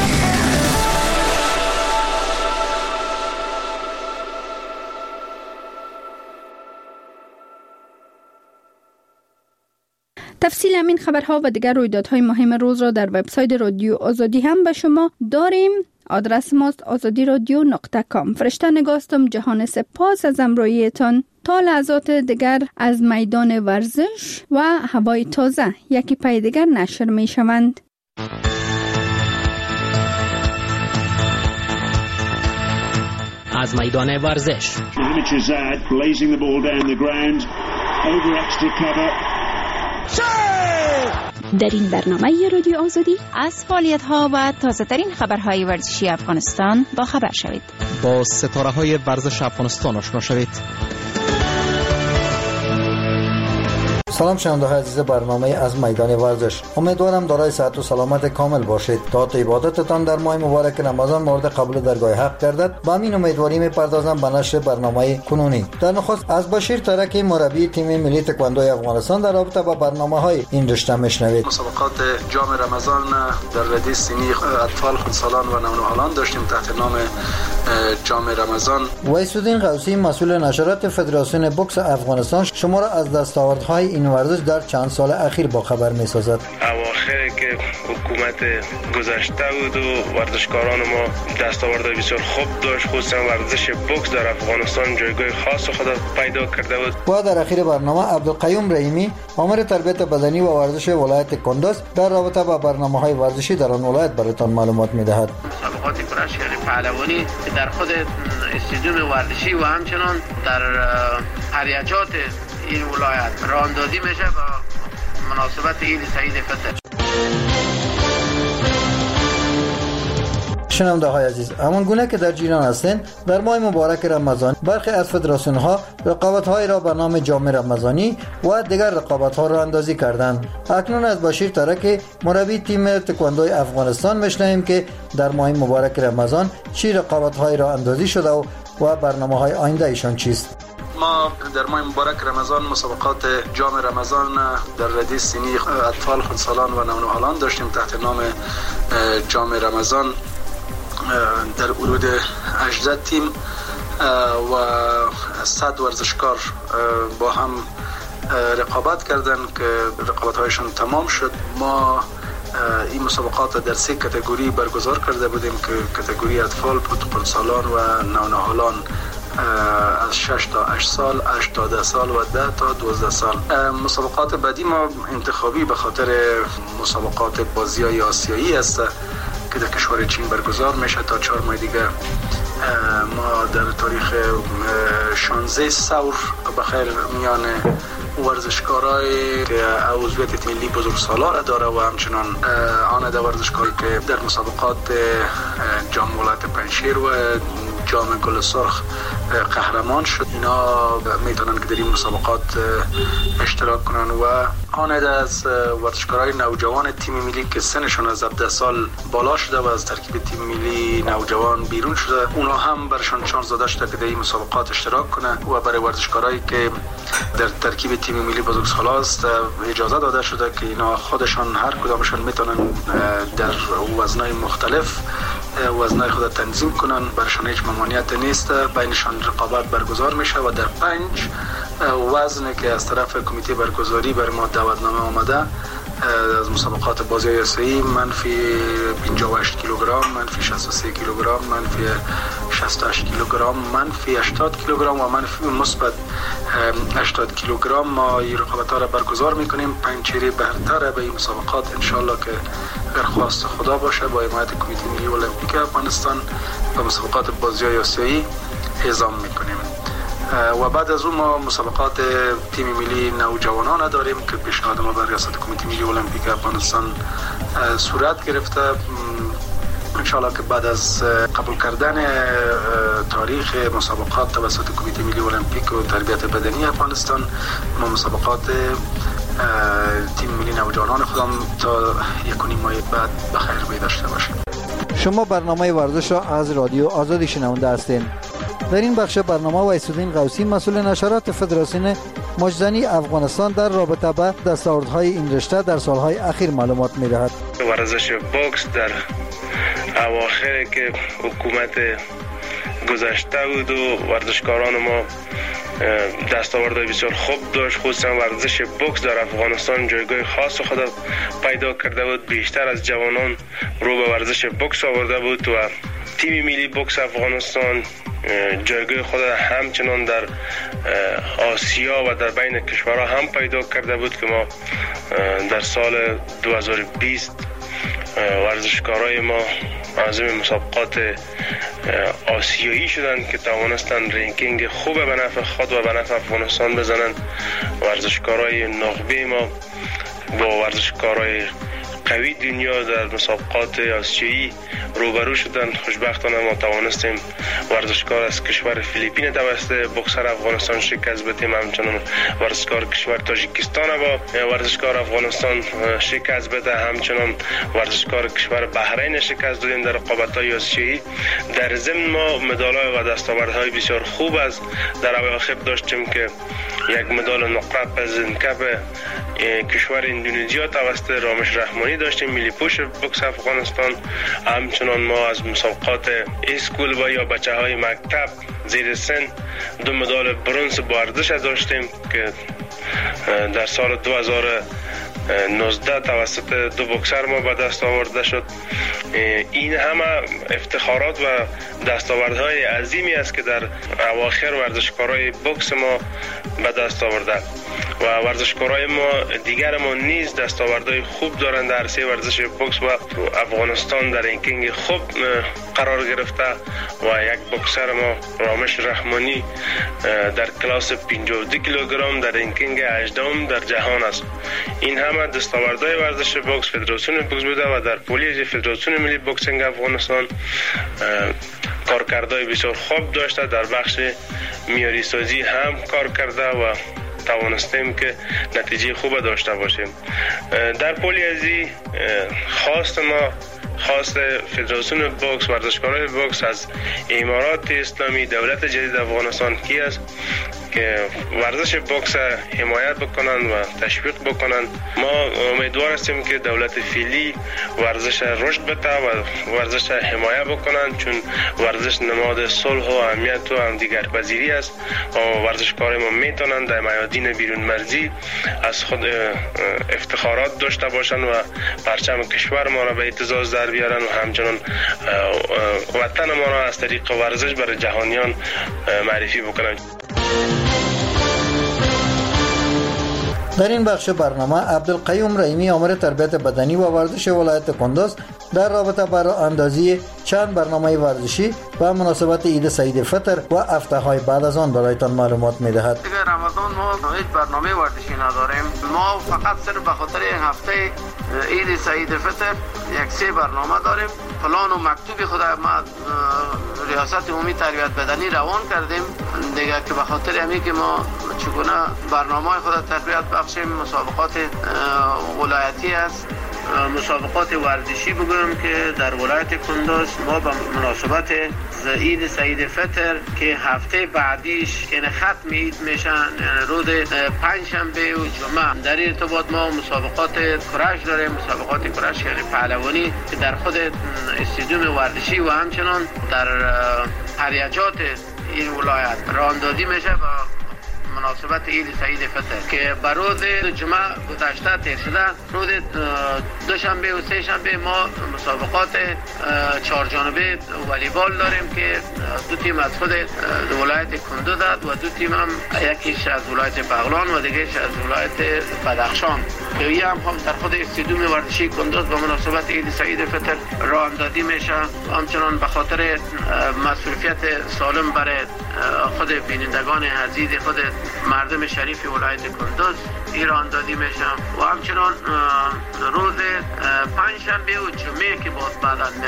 تفصیل همین خبرها و دیگر رویدادهای مهم روز را در وبسایت رادیو آزادی هم به شما داریم. آدرس ماست azadiradyo.com. فرشته نگاستم. جهان سپاس از همراهیتان. تا لحظات دیگر از میدان ورزش و هوای تازه یکی پای دیگر نشر می شوند. از میدان ورزش در این برنامه رادیو آزادی از فعالیت‌ها و تازه‌ترین خبرهای ورزشی افغانستان با خبر شوید. با ستاره‌های ورزش افغانستان آشنا شوید. سلام شنونده‌های عزیز برنامه از میدان ورزش. امیدوارم دارای صحت و سلامت کامل باشید. تا عبادتتان در ماه مبارک رمضان مورد قبول درگاه حق گردد. با همین امیدواری می‌پردازم به نشر برنامه کنونی. در نخست از بشیر ترکی مربی تیم ملی تکواندوی افغانستان در رابطه با برنامه‌های این رشته میشنوید. مسابقات جام رمضان در ردیف سنی اطفال، خردسالان و نوجوانان داشتیم تحت نام جام رمضان. ویسودین قوسی مسئول نشرات فدراسیون بوکس افغانستان شما را از دستاوردهای این ورزش در چند سال اخیر با خبر می‌سازد. اواخر که حکومت گذشته بود و ورزشکاران ما دستاورد بسیار خوب داشت، خصوصا ورزش بوکس در افغانستان جایگاه خاص خود پیدا کرده بود. و در اخیر برنامه عبدالقیوم رحیمی آمر تربیت بدنی و ورزش ولایت کندوز در رابطه با برنامه‌های ورزشی در آن ولایت براتان معلومات می‌دهد. مسابقات کرش یعنی پهلوانی در خود استادیوم ورزشی و همچنان در هریجات این ولایت راهاندازی میشه با مناسبت عید سعید فطر. شنونده‌های عزیز، همان گونه که در جریان هستند، در ماه مبارک رمضان برخی از فدراسیون‌ها رقابت‌های را به نام جام رمضانی و دیگر رقابت‌ها را اندازی کردند. اکنون از بشیر ترکی مربی تیم تکواندوی افغانستان میشنویم که در ماه مبارک رمضان چه رقابت‌هایی را اندازی شده و برنامه‌های آینده ایشان چیست. ما در ماه مبارک رمضان مسابقات جام رمضان در ردیف سنی اطفال، خردسالان و نوجوانان داشتیم تحت نام جام رمضان. در حدود 18 تیم و 100 ورزشکار با هم رقابت کردند که رقابت‌هایشان تمام شد. ما این مسابقات در 3 کاتگوری برگزار کرده بودیم که کاتگوری اطفال بود، خردسالان و نوجوانان از 6 تا 8 سال، 8 تا 10 سال و 10 تا 12 سال. مسابقات بعدی ما انتخابی به خاطر مسابقات بازی‌های آسیایی است که در کشور چین برگزار میشه تا 4 ماه دیگه. ما در تاریخ 16 ثور بخیر میان ورزشکارای که عضویت ملی بزرگسالان داره و همچنان آن در ورزشکاری که در مسابقات جام ولایت پنجشیر و جام گل سرخ قهرمان شد، اینا میتونن که در این مسابقات اشتراک کنن و کودکان از ورزشکارای نوجوان تیم ملی که سنشون از 17 سال بالا شده و از ترکیب تیم ملی نوجوان بیرون شده، اونا هم برشان شانس داده شده که در این مسابقات اشتراک کنه و برای ورزشکارایی که در ترکیب تیم ملی بزرگسالان است اجازه داده شده که اینا خودشان هر کدامشان میتونن در وزنهای مختلف وزنهای خود تنظیم کنن، برشان هیچ ممانعت نیست. بینشان رقابت برگزار میشه و در 5 وزنی که از طرف کمیته برگزاری بر ما دعوتنامه آمده از مسابقات بازی آسیایی منفی 58 کیلوگرم، منفی 63 کیلوگرم، منفی 68 کیلوگرم، منفی 80 کیلوگرم و منفی مثبت 80 کیلوگرم ما این رقابت‌ها را برگزار می‌کنیم. 5 چهره برتر به این مسابقات ان شاء الله که اگر خواست خدا باشه با حمایت کمیته ملی المپیک افغانستان و مسابقات بازی آسیایی اعزام می‌کنیم. و بعد از اون ما مسابقات تیم ملی نوجوانان داریم که پیشنهاد ما بر ریاست کمیته ملی المپیک افغانستان صورت گرفته. انشاءالله که بعد از قبول کردن تاریخ مسابقات توسط کمیته ملی المپیک و تربیت بدنی افغانستان، ما مسابقات تیم ملی نوجوانان خودم تا 1.5 ماه بعد بخیر بی داشته باشیم. شما برنامه ورزش را از رادیو آزادی شنونده هستین. در این بخش برنامه ویسودین قوسی مسئول نشرات فدراسیون مجزنی افغانستان در رابطه با دستاوردهای این رشته در سالهای اخیر معلومات می‌دهد. ورزش بوکس در اواخر که حکومت گذشته بود و ورزشکاران ما دستاوردهای بسیار خوب داشت، خصوصا ورزش بوکس در افغانستان جایگاه خاص خود پیدا کرده بود. بیشتر از جوانان رو به ورزش بوکس آورده بود و تیم ملی بوکس افغانستان جایگاه خود همچنان در آسیا و در بین کشورها هم پیدا کرده بود که ما در سال 2020 ورزشکارای ما عازم مسابقات آسیایی شدند که توانستند رنکینگ خوب به نفع خود و به نفع افغانستان بزنند. ورزشکارای نخبه ما با ورزشکارای قوی دنیا در مسابقات آسیایی روبرو شدند. خوشبختانه ما توانستیم ورزشکار از کشور فیلیپین توسط بوکسر افغانستان شکست بدیم، همچنان ورزشکار کشور تاجیکستان با ورزشکار افغانستان شکست بده، همچنان ورزشکار کشور بحرین شکست دادیم در رقابت‌های آسیایی. در ضمن ما مدال‌های و دستاوردهای بسیار خوب است در اواخر داشتیم که یک مدال نقره زنکپ کشور اندونزیا توسط رامش رحمانی داشتیم، ملی پوش بوکس افغانستان. همچنان ما از مسابقات اسکول و یا بچه‌های مکتب زیر سن 2 مدال برنز با ارزش داشتیم که در سال 2019 توسط 2 بوکسر ما به دست آورده شد. این همه افتخارات و دستاوردهای عظیمی است که در اواخر ورزشکارای بوکس ما به دست آورده و ورزشکارای ما دیگر ما نیز دستاوردهای خوب دارند در عرصه ورزش بوکس و افغانستان در رنکینگ خوب قرار گرفته و یک بوکسر ما رامش رحمانی در کلاس 52 کیلوگرم در رنکینگ 18ام در جهان است. این همه دستاوردهای ورزش بوکس فدراسیون بوکس بوده و در پولیژ فدراسیون ملی بوکسینگ افغانستان کارکردهای بسیار خوب داشته. در بخش معیاری سازی هم کار کرده و توانستیم که نتیجه خوب داشته باشیم. در پولیژی خواست ما، خواست فدراسیون بوکس، ورزشکاران بوکس از امارات اسلامی دولت جدید افغانستان کی است که ورزش بوکس حمایت بکنند و تشویق بکنند. ما امیدوار هستیم که دولت فعلی ورزش رشد بده و ورزش حمایت بکنند، چون ورزش نماد صلح و امنیت و همدیگرپذیری است و ورزشکار ما میتونند در میادین بیرون مرزی از خود افتخارات داشته باشند و پرچم کشور ما را به اعتزاز در بیارن و همچنان وطن ما را از طریق ورزش برای جهانیان معرفی بکنند. در این بخش برنامه عبدالقیوم رحیمی آمر تربیت بدنی و ورزش ولایت کندز در رابطه با اندازی چند برنامه ورزشی و مناسبت عید سعید فطر و هفته‌های بعد از آن برایتان معلومات می‌دهد. دیگر رمضان ما هیچ برنامه ورزشی نداریم. ما فقط صرف به خاطر این هفته عید سعید فطر 1 برنامه داریم. پلان و مکتوب خود ما ریاست عمومی تربیت بدنی روان کردیم. دیگه که به خاطر همین که ما چگونه برنامه خود تربیت بخشیم مسابقات ولایتی است، مسابقات ورزشی بگویم که در ولایت کندوز ما به مناسبت عید سعید فطر که هفته بعدیش یعنی ختم عید میشن، روز پنجشنبه و جمعه، در ارتباط ما مسابقات کرش داریم، مسابقات کرش یعنی پهلوانی که در خود استادیوم ورزشی و همچنان در هریجات این ولایت راندادی میشه با مناسبت عید سعید فطر که بر روز جمعه گذشته تیر شده. روز دوشنبه و سه شنبه ما مسابقات چهار جانبه والیبال داریم که دو تیم از خود ولایت کندوز و دو تیم هم یکیش از ولایت بغلان و دیگهش از ولایت بدخشان که این هم در خود استادیوم ورزشی کندوز به مناسبت عید سعید فطر راه اندازی میشه. همچنان به خاطر مصروفیت سالم برای خود بینندگان عزیز خود مردم شریف ولایت کندوز ایران دادی میشم و همچنان روز پنجشنبه و جمعه که بعد از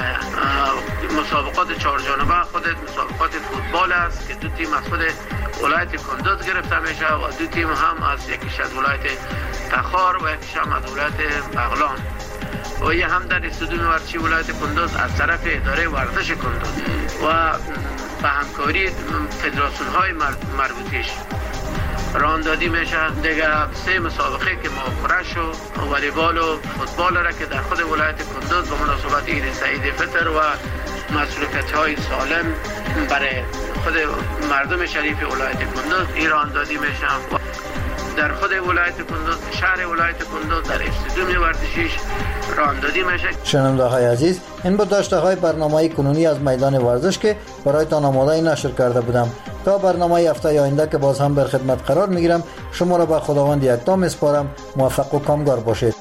مسابقات چهار جانبه خود مسابقات فوتبال است که دو تیم از خود ولایت کندوز گرفته میشه و دو تیم هم از یکیش از ولایت تخار و یکیش هم از ولایت بغلان و این هم در استادیوم ورزشی ولایت کندوز از طرف اداره ورزش کندوز و به همکاری فدراسیون های مربوطیش راندادی میشه. دیگه سه مسابقه که ما کرش و والیبال و فوتبال را که در خود ولایت کندوز به مناسبت عید سعید فطر و مصروفیت های سالم برای خود مردم شریف ولایت کندوز ایران دادی میشه. در خود ولایت کندوز، شهر ولایت کندوز در استادیوم ورزشیش راندادی میشه. شنونده های عزیز، این بود داشته های برنامه کنونی از میدان ورزش که برایتان آماده نشر کرده بودم. تا برنامه هفته آینده که باز هم در خدمت قرار میگیرم، شما را به خداوند یکتا میسپارم. موفق و کامگار باشید.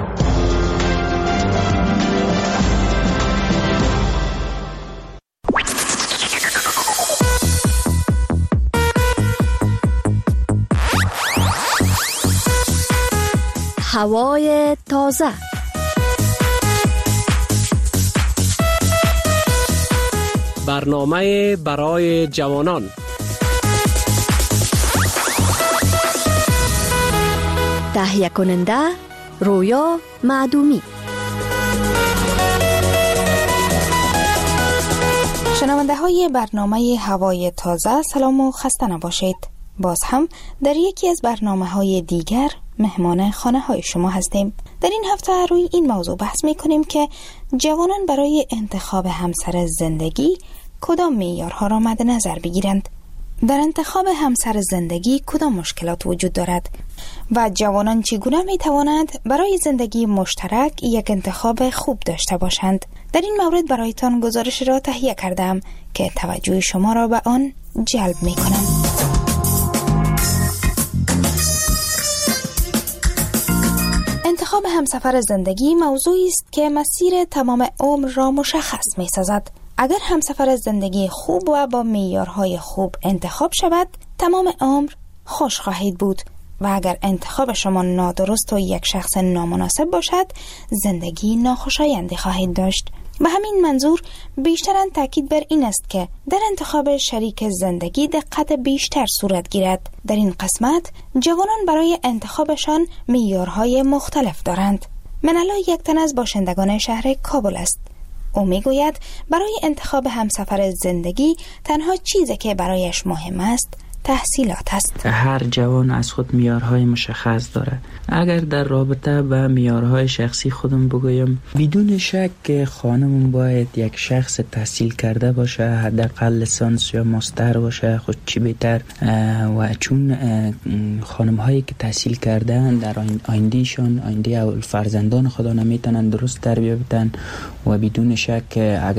هوای تازه، برنامه برای جوانان، تهیه کننده رویا معدومی. شنونده های برنامه هوای تازه، سلام و خسته نباشید. باز هم در یکی از برنامه های دیگر مهمان خانه های شما هستیم. در این هفته روی این موضوع بحث می کنیم که جوانان برای انتخاب همسر زندگی کدام معیارها را مد نظر بگیرند. در انتخاب همسر زندگی کدام مشکلات وجود دارد و جوانان چگونه می توانند برای زندگی مشترک یک انتخاب خوب داشته باشند. در این مورد برایتان گزارش را تهیه کردم که توجه شما را به آن جلب می کنم. انتخاب همسفر زندگی موضوعی است که مسیر تمام عمر را مشخص می سازد. اگر همسفر زندگی خوب و با معیارهای خوب انتخاب شود، تمام عمر خوش خواهید بود و اگر انتخاب شما نادرست و یک شخص نامناسب باشد، زندگی ناخوشایندی خواهید داشت. به همین منظور بیشتراً تاکید بر این است که در انتخاب شریک زندگی دقت بیشتر صورت گیرد. در این قسمت جوانان برای انتخابشان معیارهای مختلف دارند. منالا یک تن از باشندگان شهر کابل است. او میگوید برای انتخاب همسفر زندگی تنها چیزی که برایش مهم است تحصیلات است. هر جوان از خود معیارهای مشخص داره. اگر در رابطه با معیارهای شخصی خودم بگویم، بدون شک خانمون باید یک شخص تحصیل کرده باشه، حداقل لیسانس یا ماستر باشه، خود چی بهتر. و چون خانم هایی که تحصیل کردن در آیندهشان، آینده فرزندان خدا نمیتونن درست تربیت بدن و بدون شک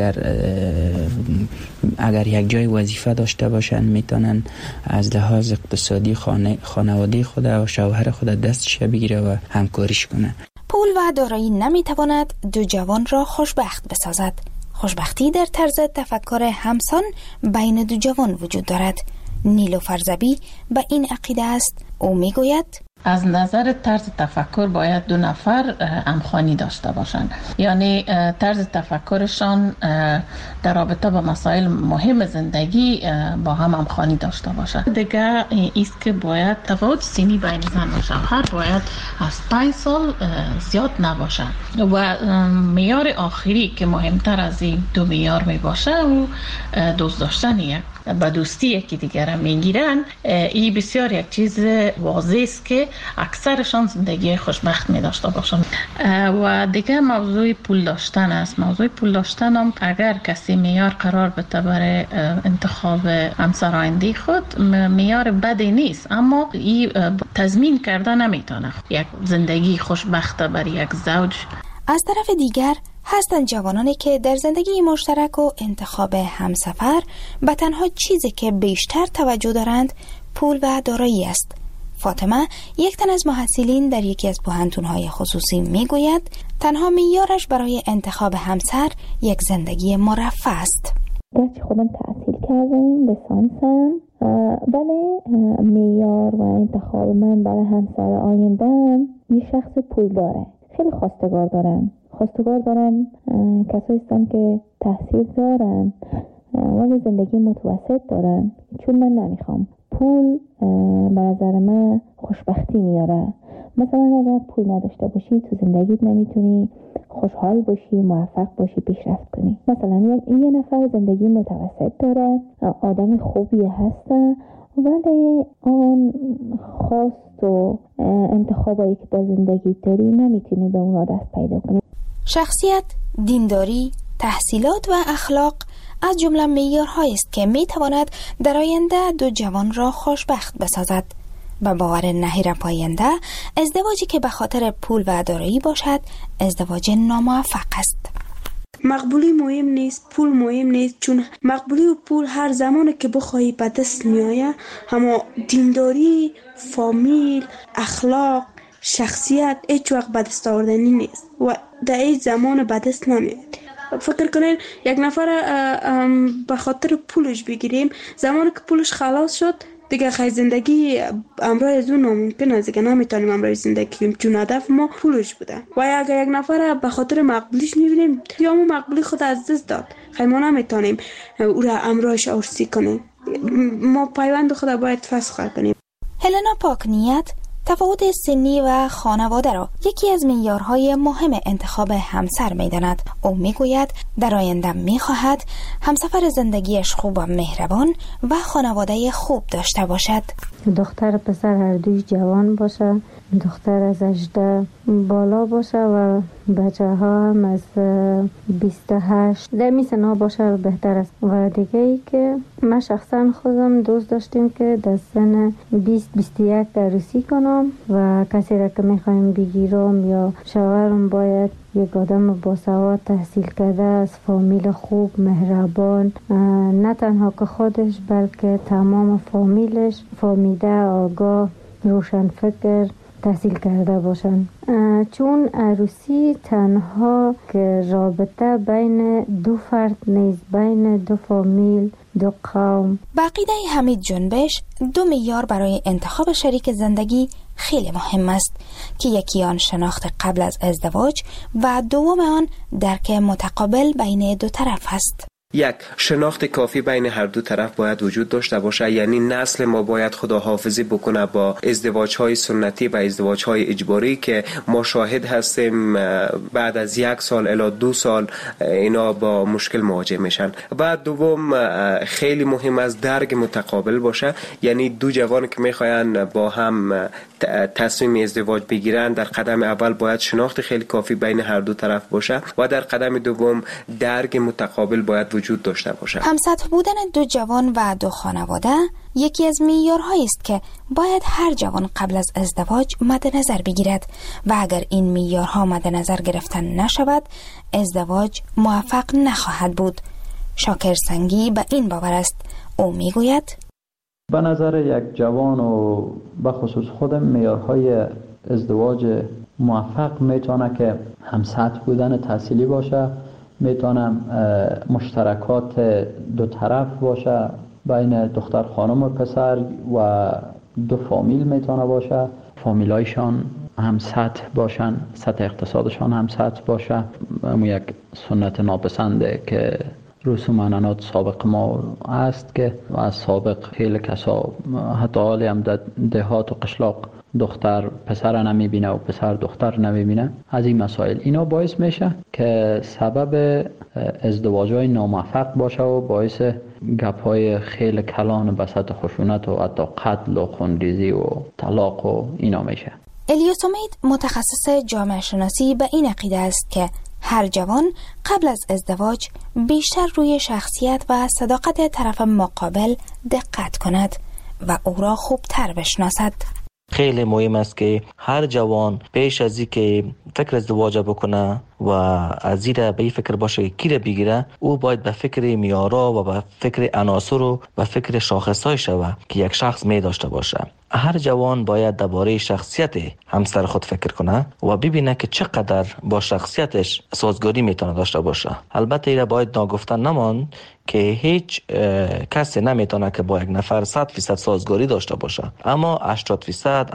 اگر یک جای وظیفه داشته باشن میتونن از لحاظ اقتصادی خانواده خود و شوهر خود دستش بگیره و همکاریش کنه. پول و دارایی نمیتواند دو جوان را خوشبخت بسازد. خوشبختی در طرز تفکر همسان بین دو جوان وجود دارد. نیلوفر زبی به این عقیده است. او میگوید از نظر طرز تفکر باید دو نفر همخوانی داشته باشند، یعنی طرز تفکرشان در رابطه با مسائل مهم زندگی با هم همخوانی داشته باشند. دیگه ایست که باید تفاوت سنی بین زن و شوهر باید از 5 سال زیاد نباشه و معیار آخری که مهمتر از این دو معیار می باشه و دوست داشتن یک با دوستی یکی دیگر میگیرن. این بسیار یک چیز واضح است که اکثرشان زندگی خوشبخت می داشته باشند. و دیگه موضوع پول داشتن است. موضوع پول داشتن هم اگر کسی معیار قرار بده برای انتخاب همسر آینده خود معیار بدی نیست، اما این تضمین کرده نمیتونه یک زندگی خوشبخت برای یک زوج. از طرف دیگر هستند جوانانی که در زندگی مشترک و انتخاب همسفر به تنها چیزی که بیشتر توجه دارند پول و دارایی است. فاطمه، یک تن از محصلین در یکی از پوهنتون‌های خصوصی میگوید تنها معیارش برای انتخاب همسر یک زندگی مرفه است. گرچه خودم تحصیل کردم، لیسانسم، ولی معیار و انتخاب من برای همسر آینده‌ام یه شخص پول داره. خیلی خواستگار دارم کسایی هستن که تحصیل دارن ولی زندگی متوسط دارن، چون من نمیخوام. پول به نظر من خوشبختی میاره. مثلا اگر پول نداشته باشی تو زندگیت نمیتونی خوشحال باشی، موفق باشی، پیشرفت کنی. مثلا یه نفر زندگی متوسط داره، آدم خوبی هسته ولی آن خواست و انتخابایی که در زندگی داری نمیتونی به اونا دست پیدا کنی. شخصیت، دینداری، تحصیلات و اخلاق از جمله معیارهایی است که میتواند در آینده دو جوان را خوشبخت بسازد. به باور نهیر پاینده ازدواجی که به خاطر پول و دارایی باشد ازدواج ناموفق است. مقبولی مهم نیست، پول مهم نیست، چون مقبولی و پول هر زمانی که بخواهی به دست میآید، اما دینداری، فامیل، اخلاق، شخصیت هیچ وقت به دست آوردنی نیست و در این زمان به دست نمیاد. فکر کنین یک نفر به خاطر پولش بگیریم، زمانی که پولش خلاص شد دیگه خیلی زندگی امرای از اون ناممکن است، دیگه نمیتونیم امرای زندگی کنیم چون هدف ما پولش بوده. و اگر یک نفر به خاطر مقبولیش میبینیم یا اون مقبولی خود از دست داد، خیلی ما نمیتونیم او را امرایش عرضی کنیم. ما پیوند خود باید فسخ کنیم. هلنا پاکنیت تفاوت سنی و خانواده را یکی از معیارهای مهم انتخاب همسر می‌داند. او میگوید در آینده می‌خواهد همسفر زندگیش خوب و مهربان و خانواده خوب داشته باشد. دختر پسر هر دوی جوان باشه، دختر از 18 بالا باشه و بچه ها هم از 28 در می سنا باشه بهتر است. و دیگه ای که من شخصا خودم دوست داشتیم که در سن 20-21 عروسی کنم و کسی را که میخوایم بگیرم یا شوهرم باید یک آدم باسواد تحصیل کرده از فامیل خوب مهربان، نه تنها که خودش بلکه تمام فامیلش فامیده آگاه روشن فکر تحصیل کرده باشن، چون عروسی تنها که رابطه بین دو فرد نیست، بین دو فامیل، دو قوم. عقیده حمید جنبش دو معیار برای انتخاب شریک زندگی خیلی مهم است که یکی آن شناخت قبل از ازدواج و دوم آن درک متقابل بین دو طرف است. یک، شناخت کافی بین هر دو طرف باید وجود داشته باشه، یعنی نسل ما باید خداحافظی بکنه با ازدواج‌های سنتی و ازدواج‌های اجباری که ما شاهد هستیم بعد از 1 سال الی 2 سال اینا با مشکل مواجه میشن. و دوم خیلی مهم است درک متقابل باشه، یعنی دو جوان که میخواین با هم تصمیم ازدواج بگیرن در قدم اول باید شناخت خیلی کافی بین هر دو طرف باشه و در قدم دوم درک متقابل باید وجود داشته باشه. همسطح بودن دو جوان و دو خانواده یکی از معیارهایی است که باید هر جوان قبل از ازدواج مد نظر بگیرد و اگر این معیارها مد نظر گرفته نشود ازدواج موفق نخواهد بود. شاکر سنگی به این باور است. او میگوید به نظر یک جوان و به خصوص خودم معیارهای ازدواج موفق میتونه که همسطح بودن تحصیلی باشه، میتونه مشترکات دو طرف باشه بین دختر خانم و پسر و دو فامیل میتونه باشه فامیلایشان هم سطح باشن، سطح اقتصادشان هم سطح باشه. اما یک سنت ناپسنده که رسوم عنعنات سابق ما است که از سابق خیلی کسا حتی حالی هم در دهات و قشلاق دختر پسر نمیبینه و پسر دختر نمیبینه. از این مسائل اینا باعث میشه که سبب ازدواج‌های ناموفق باشه و باعث گپ‌های خیلی کلان بسط خشونت و حتی قتل و خونریزی و طلاق و اینا میشه. الیاس امید متخصص جامعه شناسی به این عقیده است که هر جوان قبل از ازدواج بیشتر روی شخصیت و صداقت طرف مقابل دقت کند و او را خوبتر بشناسد. خیلی مهم است که هر جوان پیش از اینکه فکر ازدواج بکنه و از این به فکر باشه که کی را بگیره، او باید به فکر میارا و به فکر عناصر و به فکر شاخصهای شود که یک شخص می داشته باشه. هر جوان باید درباره شخصیت همسر خود فکر کنه و ببینه که چقدر با شخصیتش سازگاری میتونه داشته باشه. البته ایره باید ناگفتن نمان که هیچ کسی نمیتونه که با یک نفر 100% سازگاری داشته باشه، اما 80%،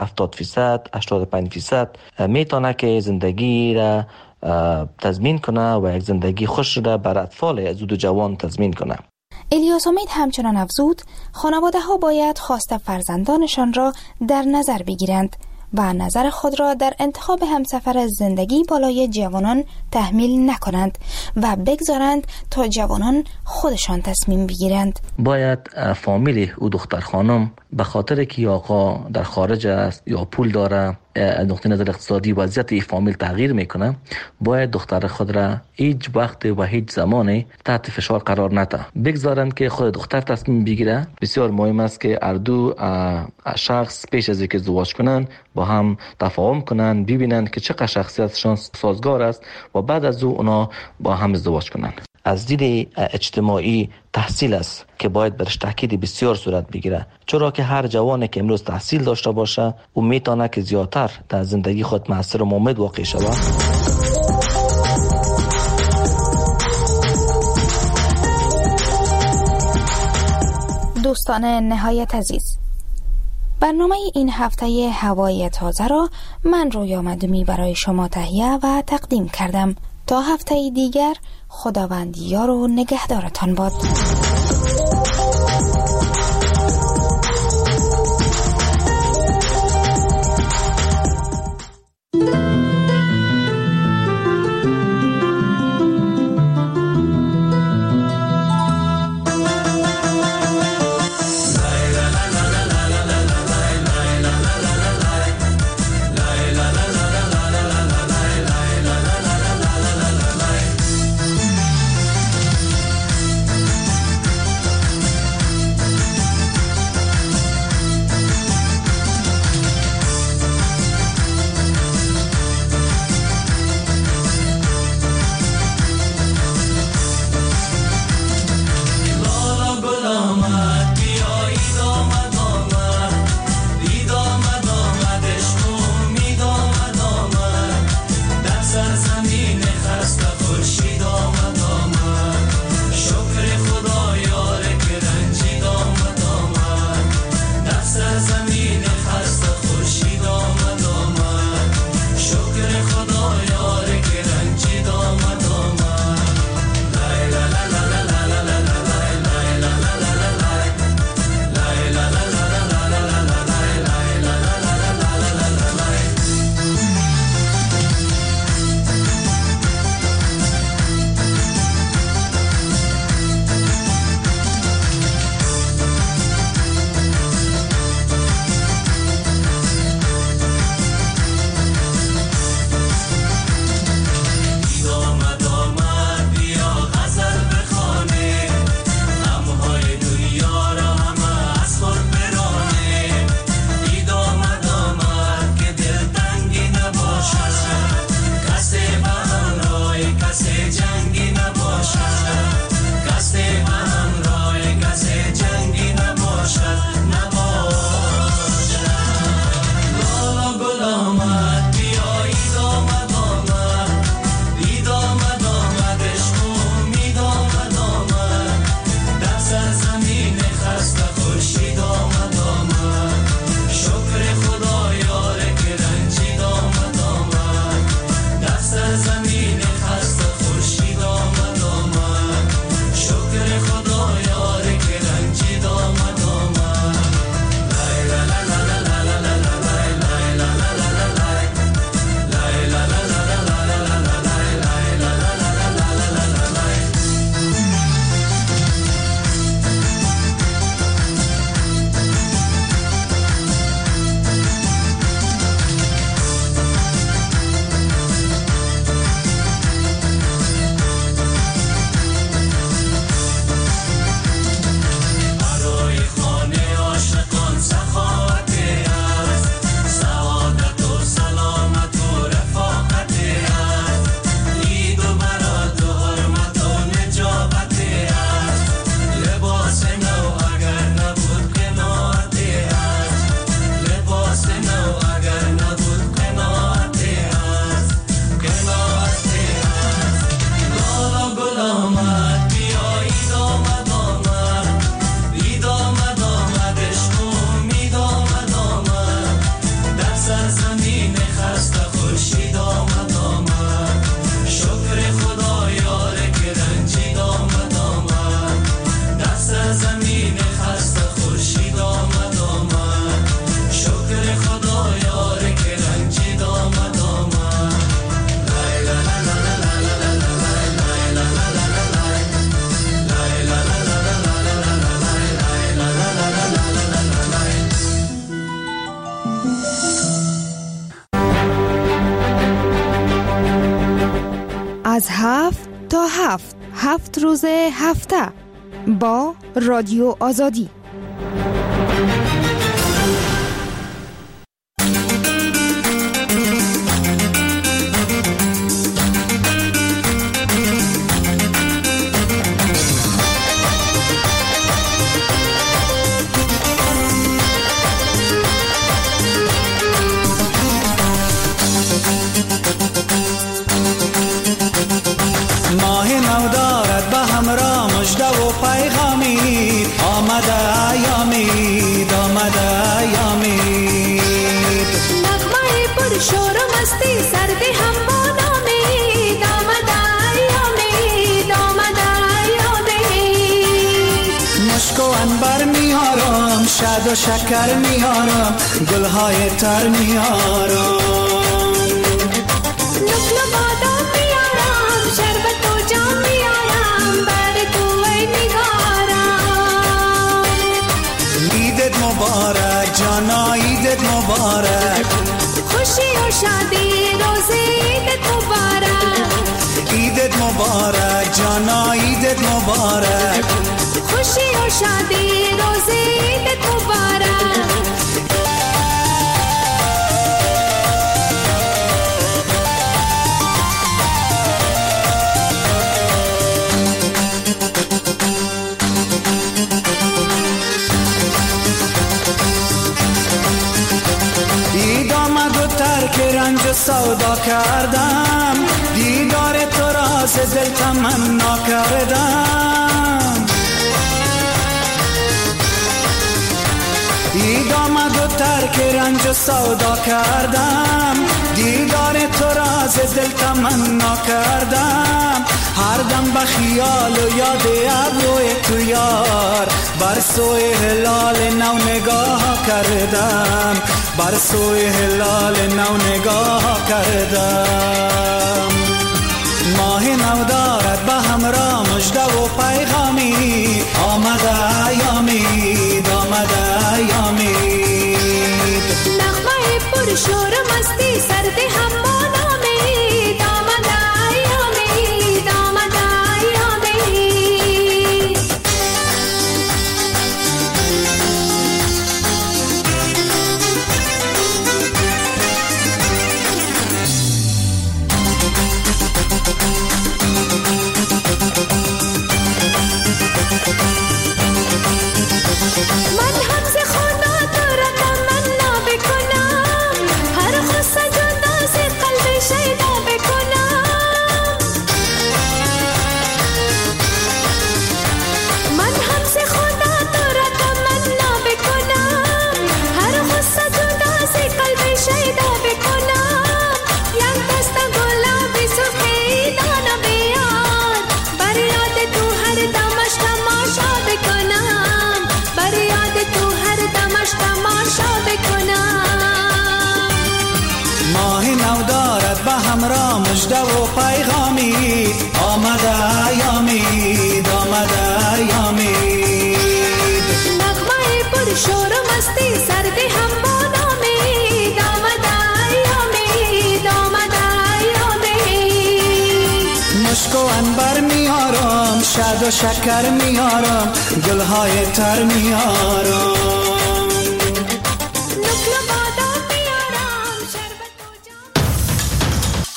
70%، 85% میتونه که زندگی را تضمین کنه و یک زندگی خوش را بر اطفال زود و جوان تضمین کنه. الیاس امید همچنان افزود خانواده ها باید خواست فرزندانشان را در نظر بگیرند و نظر خود را در انتخاب همسفر زندگی بالای جوانان تحمیل نکنند و بگذارند تا جوانان خودشان تصمیم بگیرند. باید فامیل او دختر خانم به خاطر که آقا در خارج است یا پول داره، از نقطه نظر اقتصادی وضعیت این فامیل تغییر میکنه، باید دختر خود را هیچ وقت و هیچ زمانی تحت فشار قرار نده، بگذارند که خود دختر تصمیم بگیره. بسیار مهم است که هر دو شخص پیش از اینکه ازدواج کنن با هم تفاهم کنن، ببینن که چقدر شخصیتشان سازگار است و بعد از اونا با هم ازدواج کنن. از دید اجتماعی تحصیل است که باید برش تاکید بسیار صورت بگیره، چرا که هر جوانی که امروز تحصیل داشته باشه او میتونه که زیادتر در زندگی خود مؤثر و مؤمن واقع شود. دوستان نهایت عزیز، برنامه این هفته هوای تازه را من رویا مدومی برای شما تهیه و تقدیم کردم. تا هفته دیگر خداوند یار و نگهدارتان باد. از 7 تا 7 روز هفته با رادیو آزادی. شاد و شکر میارم، گلهای تر میارم، نقل و بادام میارم، شربت و جام میارم، بر تو ای نگارم. عیدت مبارک جانا، عیدت مبارک، خوشی و شادی روز عیدت مبارک. عیدت مبارک جانا، عیدت مبارک، خوشی و شادی روز عیدت مبارک. عید آمد و ترک رنج و سودا کردم، دیدار تو را ز دل تمنا کردم. عید آمد و ترک رنج و سودا کردم، دیدار تو را ز دل تمنا کردم. هر دم به خیال و یاد ابروی تو یار، بر سوی هلال نو نگاه کردم، بر سوی هلال نو نگاه کردم. ماه نو دارد به همراه مژده و پیغامی، آمده ایامید، آمده ایامید. نغمه پر شور مستی سرد هم با نامید، آمده ایامید، آمده ایامید. من هم ز خدا تو را تمنا بکنم، هر خصه جدا ز قلب شیدا بکنم. من هم ز خدا تو را تمنا بکنم، هر خصه جدا ز قلب شیدا بکنم. یک دست گلابی سرخی دانا بیار، بر یاد تو هر دمش تماشا بکنم، بر یاد تو هر دمش تماشا بکنم. ماه نو دارد به همراه مژده و پیغامی، آمده ایامید، آمده ایامید. نغمه پر شور و مستی سرد هم با نامید، آمده ایامید، آمده ایامید. مشک و عنبر میارم، شاد و شکر میارم، گلهای تر میارم.